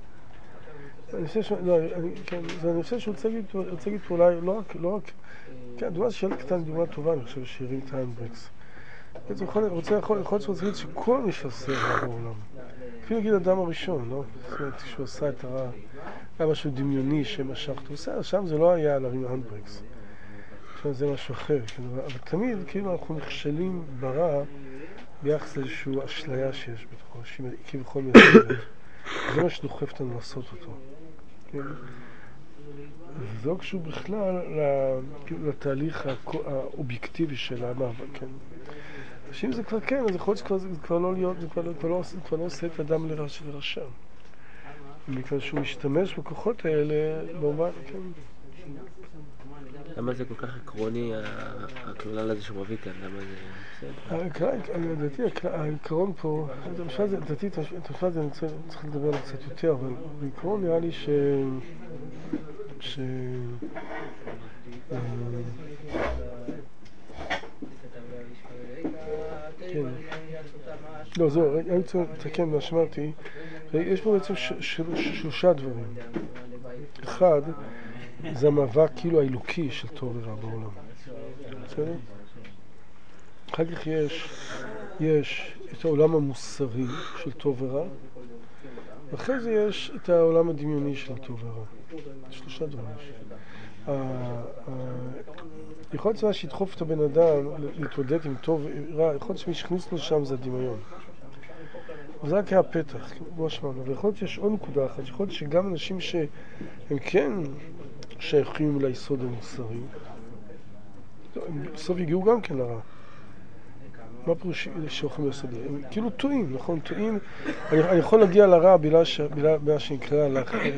אני חושב שהוא רוצה להגיד פה אולי, לא רק, כן, דוגמה שאלה קטן, דוגמה טובה, אני חושב שהרים את האנדברקס. יכול להיות שהוא רוצה להגיד שכל מי שעושה רע בעולם, אפילו נגיד האדם הראשון, לא? זאת אומרת, כשהוא עשה את הרע, היה משהו דמיוני שמשך אותו, בסדר, שם זה לא היה להרים האנדברקס. עכשיו זה משהו אחר, אבל תמיד כאילו אנחנו נכשלים ברע ביחס לאיזושהי אשליה שיש בתוכו, שהיא כביכול מייצרת. זה מה שדוחף אותנו לעשות אותו. וזה לא קשור בכלל לתהליך האובייקטיבי של המאבק. שאם זה כבר כן, אז יכול להיות שזה כבר לא להיות, זה כבר לא עושה את האדם לרשע. מכיוון שהוא משתמש בכוחות האלה במובן, כן. למה זה כל כך עקרוני, הכלולה הזה שהוא מביא כאן? למה זה... לדעתי, העיקרון פה, לדעתי, את המשפט הזה אני צריך לדבר עליו קצת יותר, אבל בעיקרון נראה לי כן. לא, זהו, אני רוצה לתקן מה שאמרתי. יש פה בעצם שלושה דברים. אחד, זה המאבק כאילו האלוקי של טוב ורע בעולם. בסדר? אחר כך יש את העולם המוסרי של טוב ורע, אחרי זה יש את העולם הדמיוני של הטוב והרע. שלושה דברים. יכול להיות שמה שידחוף את הבן אדם להתמודד עם טוב ורע, יכול להיות שמי שהכניס לו שם זה הדמיון. וזה רק היה פתח, כמו שאמרנו. ויכול להיות שיש עוד נקודה אחת, יכול להיות שגם אנשים שהם כן שייכים ליסוד המוסרי, הם בסוף הגיעו גם כן לרע. מה פירוש שהולכים ליסוד? הם כאילו טועים, נכון? טועים. אני יכול להגיע לרע בגלל מה שנקרא,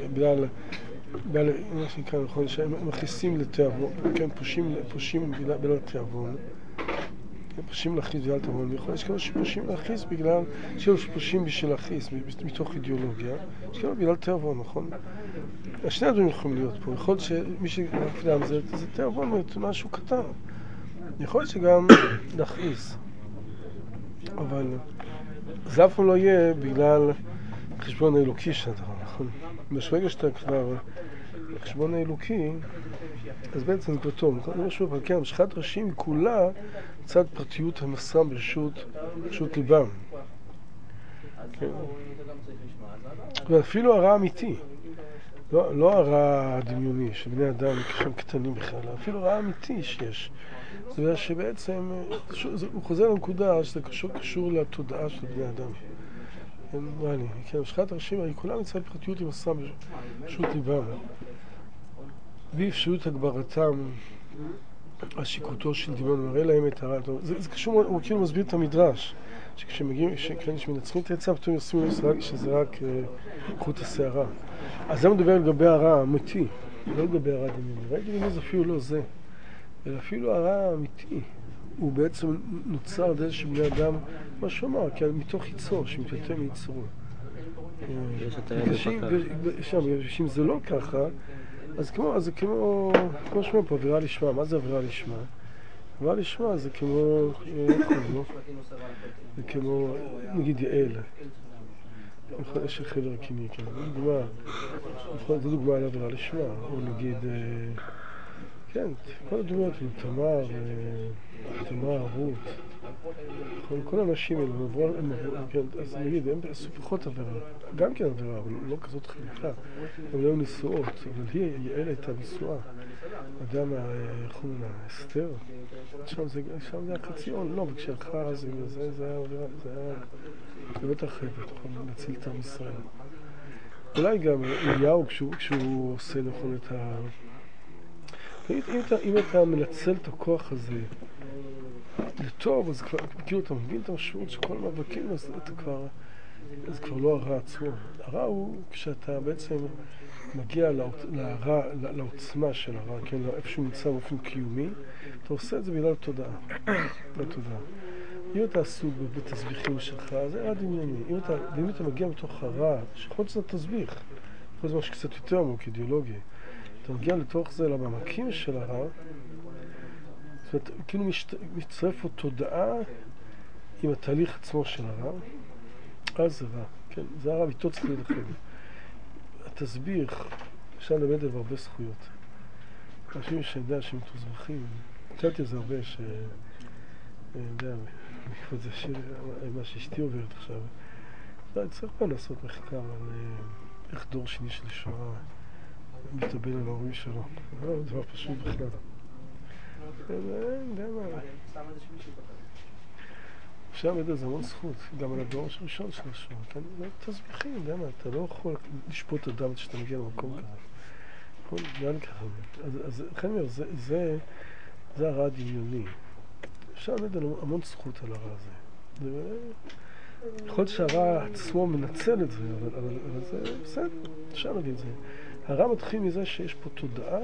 מה שנקרא, נכון, שהם מכניסים לתיאבון, כן, פושעים בגלל תיאבון. פושעים להכניס בגלל תיאבון. ויכול להיות שכאילו שפושעים להכניס בגלל, שכאילו שפושעים בשביל להכניס, מתוך אידיאולוגיה. שכאילו בגלל תיאבון, נכון? שני הדברים יכולים להיות פה. יכול להיות שמי שמפעיל זה תיאבון, משהו קטן. יכול להיות שגם להכניס. אבל זה אף פעם לא יהיה בגלל החשבון האלוקי של הדבר, נכון? בשבגע שאתה כבר החשבון האלוקי, אז בעצם זה כבר טוב. נכון? משהו, אבל כן, משחת ראשים היא כולה צד פרטיות המסם ברשות ליבם. כן. ואפילו הרע האמיתי, לא הרע הדמיוני של בני אדם כשהם קטנים בכלל, אפילו הרע האמיתי שיש. זה אומר שבעצם, הוא חוזר לנקודה שזה קשור לתודעה של בני אדם. נראה לי, כן, משחת הראשים היא כולה מצד פרטיות עם הסם ברשות ליבם. ואפשרות הגברתם, השיקותו של דמיון, מראה להם את הרע. זה קשור, הוא כאילו מסביר את המדרש, כשמנצחים את העצה, פתאום ישימו שזה רק חוט השערה. אז זה מדבר לגבי הרע האמיתי, לא לגבי הרע דמיוני. הרע דמיוני זה אפילו לא זה. אלא אפילו הרע האמיתי הוא בעצם נוצר על זה שבני אדם, מה שאומר, כי מתוך ייצור, שמתייתר מייצורו. אם זה לא ככה, אז כמו שאומר פה, אווירה לשמה. מה זה אווירה לשמה? אווירה לשמה זה כמו, זה כמו, נגיד יעל. יש חבר קיני, כן. זו דוגמה לאווירה לשמה. או נגיד, כן, כל הדמויות, תמר, רות, כל האנשים האלה, אז נגיד, הם עשו פחות עבירה, גם כן עבירה, אבל לא כזאת חליקה, הם לא היו נשואות, אבל יעל הייתה נשואה, אדם מהחומנה, אסתר, שם זה היה חציון, לא, וכשהלכה אז זה היה עבירה, זה היה להיות אחרת, להציל את עם ישראל. אולי גם אליהו, כשהוא עושה נכון את ה... אם אתה מנצל את הכוח הזה לטוב, אז כאילו אתה מבין את המשמעות שכל מאבקים, אז זה כבר לא הרע עצמו. הרע הוא כשאתה בעצם מגיע לעוצמה של הרע, כן, איפה שהוא נמצא באופן קיומי, אתה עושה את זה בגלל תודעה. אם אתה עסוק בתסביכים שלך, זה רע דמיוני. אם אתה מגיע מתוך הרע, שיכול להיות שזה תסביך, יכול להיות משהו קצת יותר עמוק, אידיאולוגי. אתה מגיע לתוך זה למעמקים של הרע, זאת אומרת, כאילו מצטרף לו תודעה עם התהליך עצמו של הרע, אז זה רע, כן, זה הרע ביתו צריך להיות אחר. התסביך, אפשר ללמד עליו הרבה זכויות. אנשים שיודע שהם תוסבכים, קצת זה הרבה יודע, בעקבות זה מה שאשתי עוברת עכשיו. צריך פעם לעשות מחקר על איך דור שני של שואה מתאבל על ההורים שלו. זה לא דבר פשוט בכלל. יודע מה. אפשר לדעת, זה המון זכות, גם על הדור הראשון של השואה. תסביכים, יודע מה, אתה לא יכול לשפוט אדם כשאתה מגיע למקום כזה. לאן ככה? אז לכן אומר, זה הרע הדמיוני. אפשר לדעת המון זכות על הרע הזה. יכול להיות שהרע עצמו מנצל את זה, אבל זה בסדר, אפשר להגיד את זה. הרע מתחיל מזה שיש פה תודעה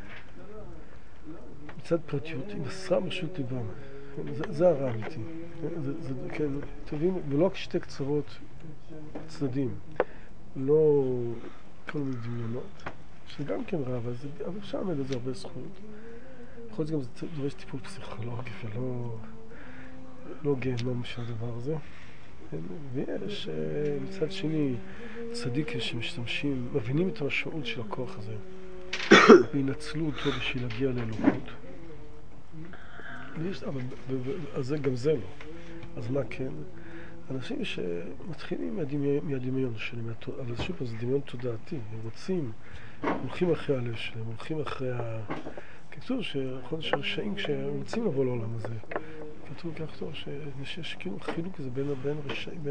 מצד פרטיות, היא מסרה ברשות ליבם. זה הרע האמיתי. כן, תבין, ולא כשתי קצרות צדדים, לא כל מיני דמיונות, שזה גם כן רע, אבל אפשר להגיד את זה הרבה זכויות. יכול להיות גם זה דורש טיפול פסיכולוגי ולא גיהנום של הדבר הזה. ויש מצד שני צדיקים שמשתמשים, מבינים את המשמעות של הכוח הזה וינצלו אותו בשביל להגיע לאלוקות. אז גם זה לא. אז מה כן? אנשים שמתחילים מהדמיון שלהם, אבל שוב, זה דמיון תודעתי, הם רוצים, הולכים אחרי הלב שלהם, הולכים אחרי כתוב שיכול להיות שרשעים כשהם רוצים לבוא לעולם הזה. כתוב כך טוב שיש כאילו חילוק כזה בין רשעים,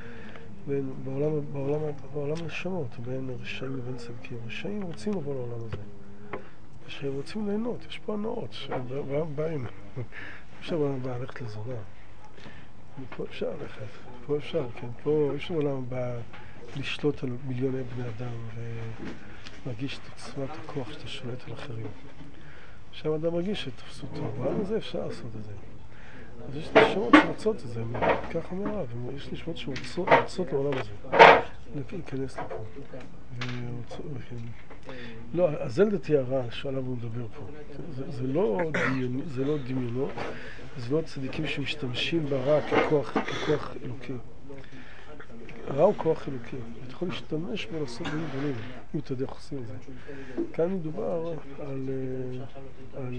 בעולם הנשמות, בין רשעים לבין צדיקים. רשעים רוצים לבוא לעולם הזה. שהם רוצים ליהנות, יש פה הנאות, שהם באים. אפשר בעולם הבא ללכת לזונה. פה אפשר ללכת, פה אפשר, כן. פה יש בעולם הבא לשלוט על מיליוני בני אדם ומרגיש את עוצמת הכוח שאתה שולט על אחרים. שם אדם מרגיש שתפסו טוב, בעולם הזה אפשר לעשות את זה. אז יש נשמות שרוצות את זה, ככה אומר רב, יש נשמות שרוצות לעולם הזה, להיכנס לפה. לא, אז זה לדעתי הרע שעליו הוא מדבר פה. זה לא דמיונות, זה לא צדיקים שמשתמשים ברע ככוח אלוקי. הרע הוא כוח אלוקי, אתה יכול להשתמש בו לעשות דברים גדולים, אם אתה יודע איך עושים את זה. כאן מדובר על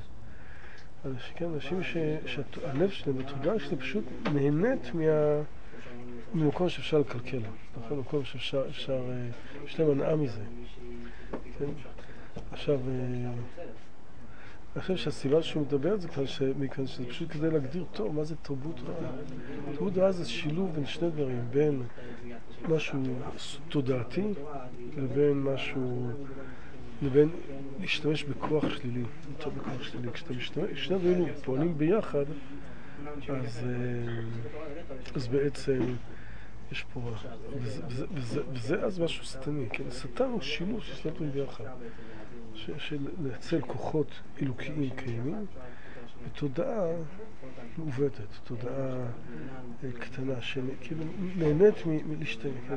אנשים שהלב שלהם, התודעה שלהם פשוט נהנית ממקום שאפשר לקלקל. נכון, מקום שאפשר, יש להם הנאה מזה. כן? עכשיו, אני חושב שהסיבה שהוא מדבר זה מכאן שזה פשוט כדי להגדיר טוב מה זה תרבות רעה. תרבות רעה זה שילוב בין שני דברים, בין משהו תודעתי לבין להשתמש בכוח שלילי, יותר בכוח שלילי. כשאתה משתמש, שני דברים פועלים ביחד, אז בעצם יש פה רע. וזה אז משהו שטני, כן? שטן הוא שילוב של שני דברים ביחד. שלנצל כוחות אלוקיים קיימים ותודעה מעוותת, תודעה קטנה שכאילו נהנית מלהשתנה, כן?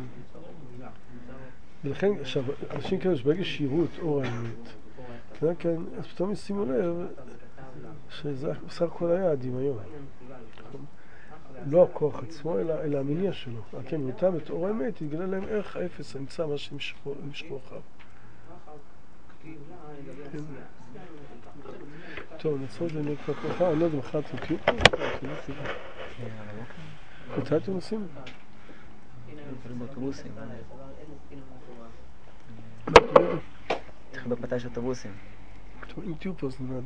ולכן, עכשיו, אנשים כאלה שברגע שיראו את אור האמת, כן, אז פתאום ישימו לב שזה בסך הכל היה הדמיון. לא הכוח עצמו, אלא המניע שלו. כן, ואותם את אור האמת יתגלה להם ערך האפס, הנמצא מה שמשכו אחריו. טוב, נעצור את זה כבר ככה, אני לא יודע, מחר אתם קיום פה? מתי אתם עושים? תלוי באוטובוסים. צריך בפתה של אוטובוסים. טוב, אם תהיו פה, אז נדע.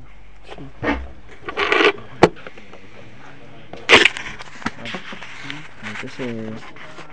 אני רוצה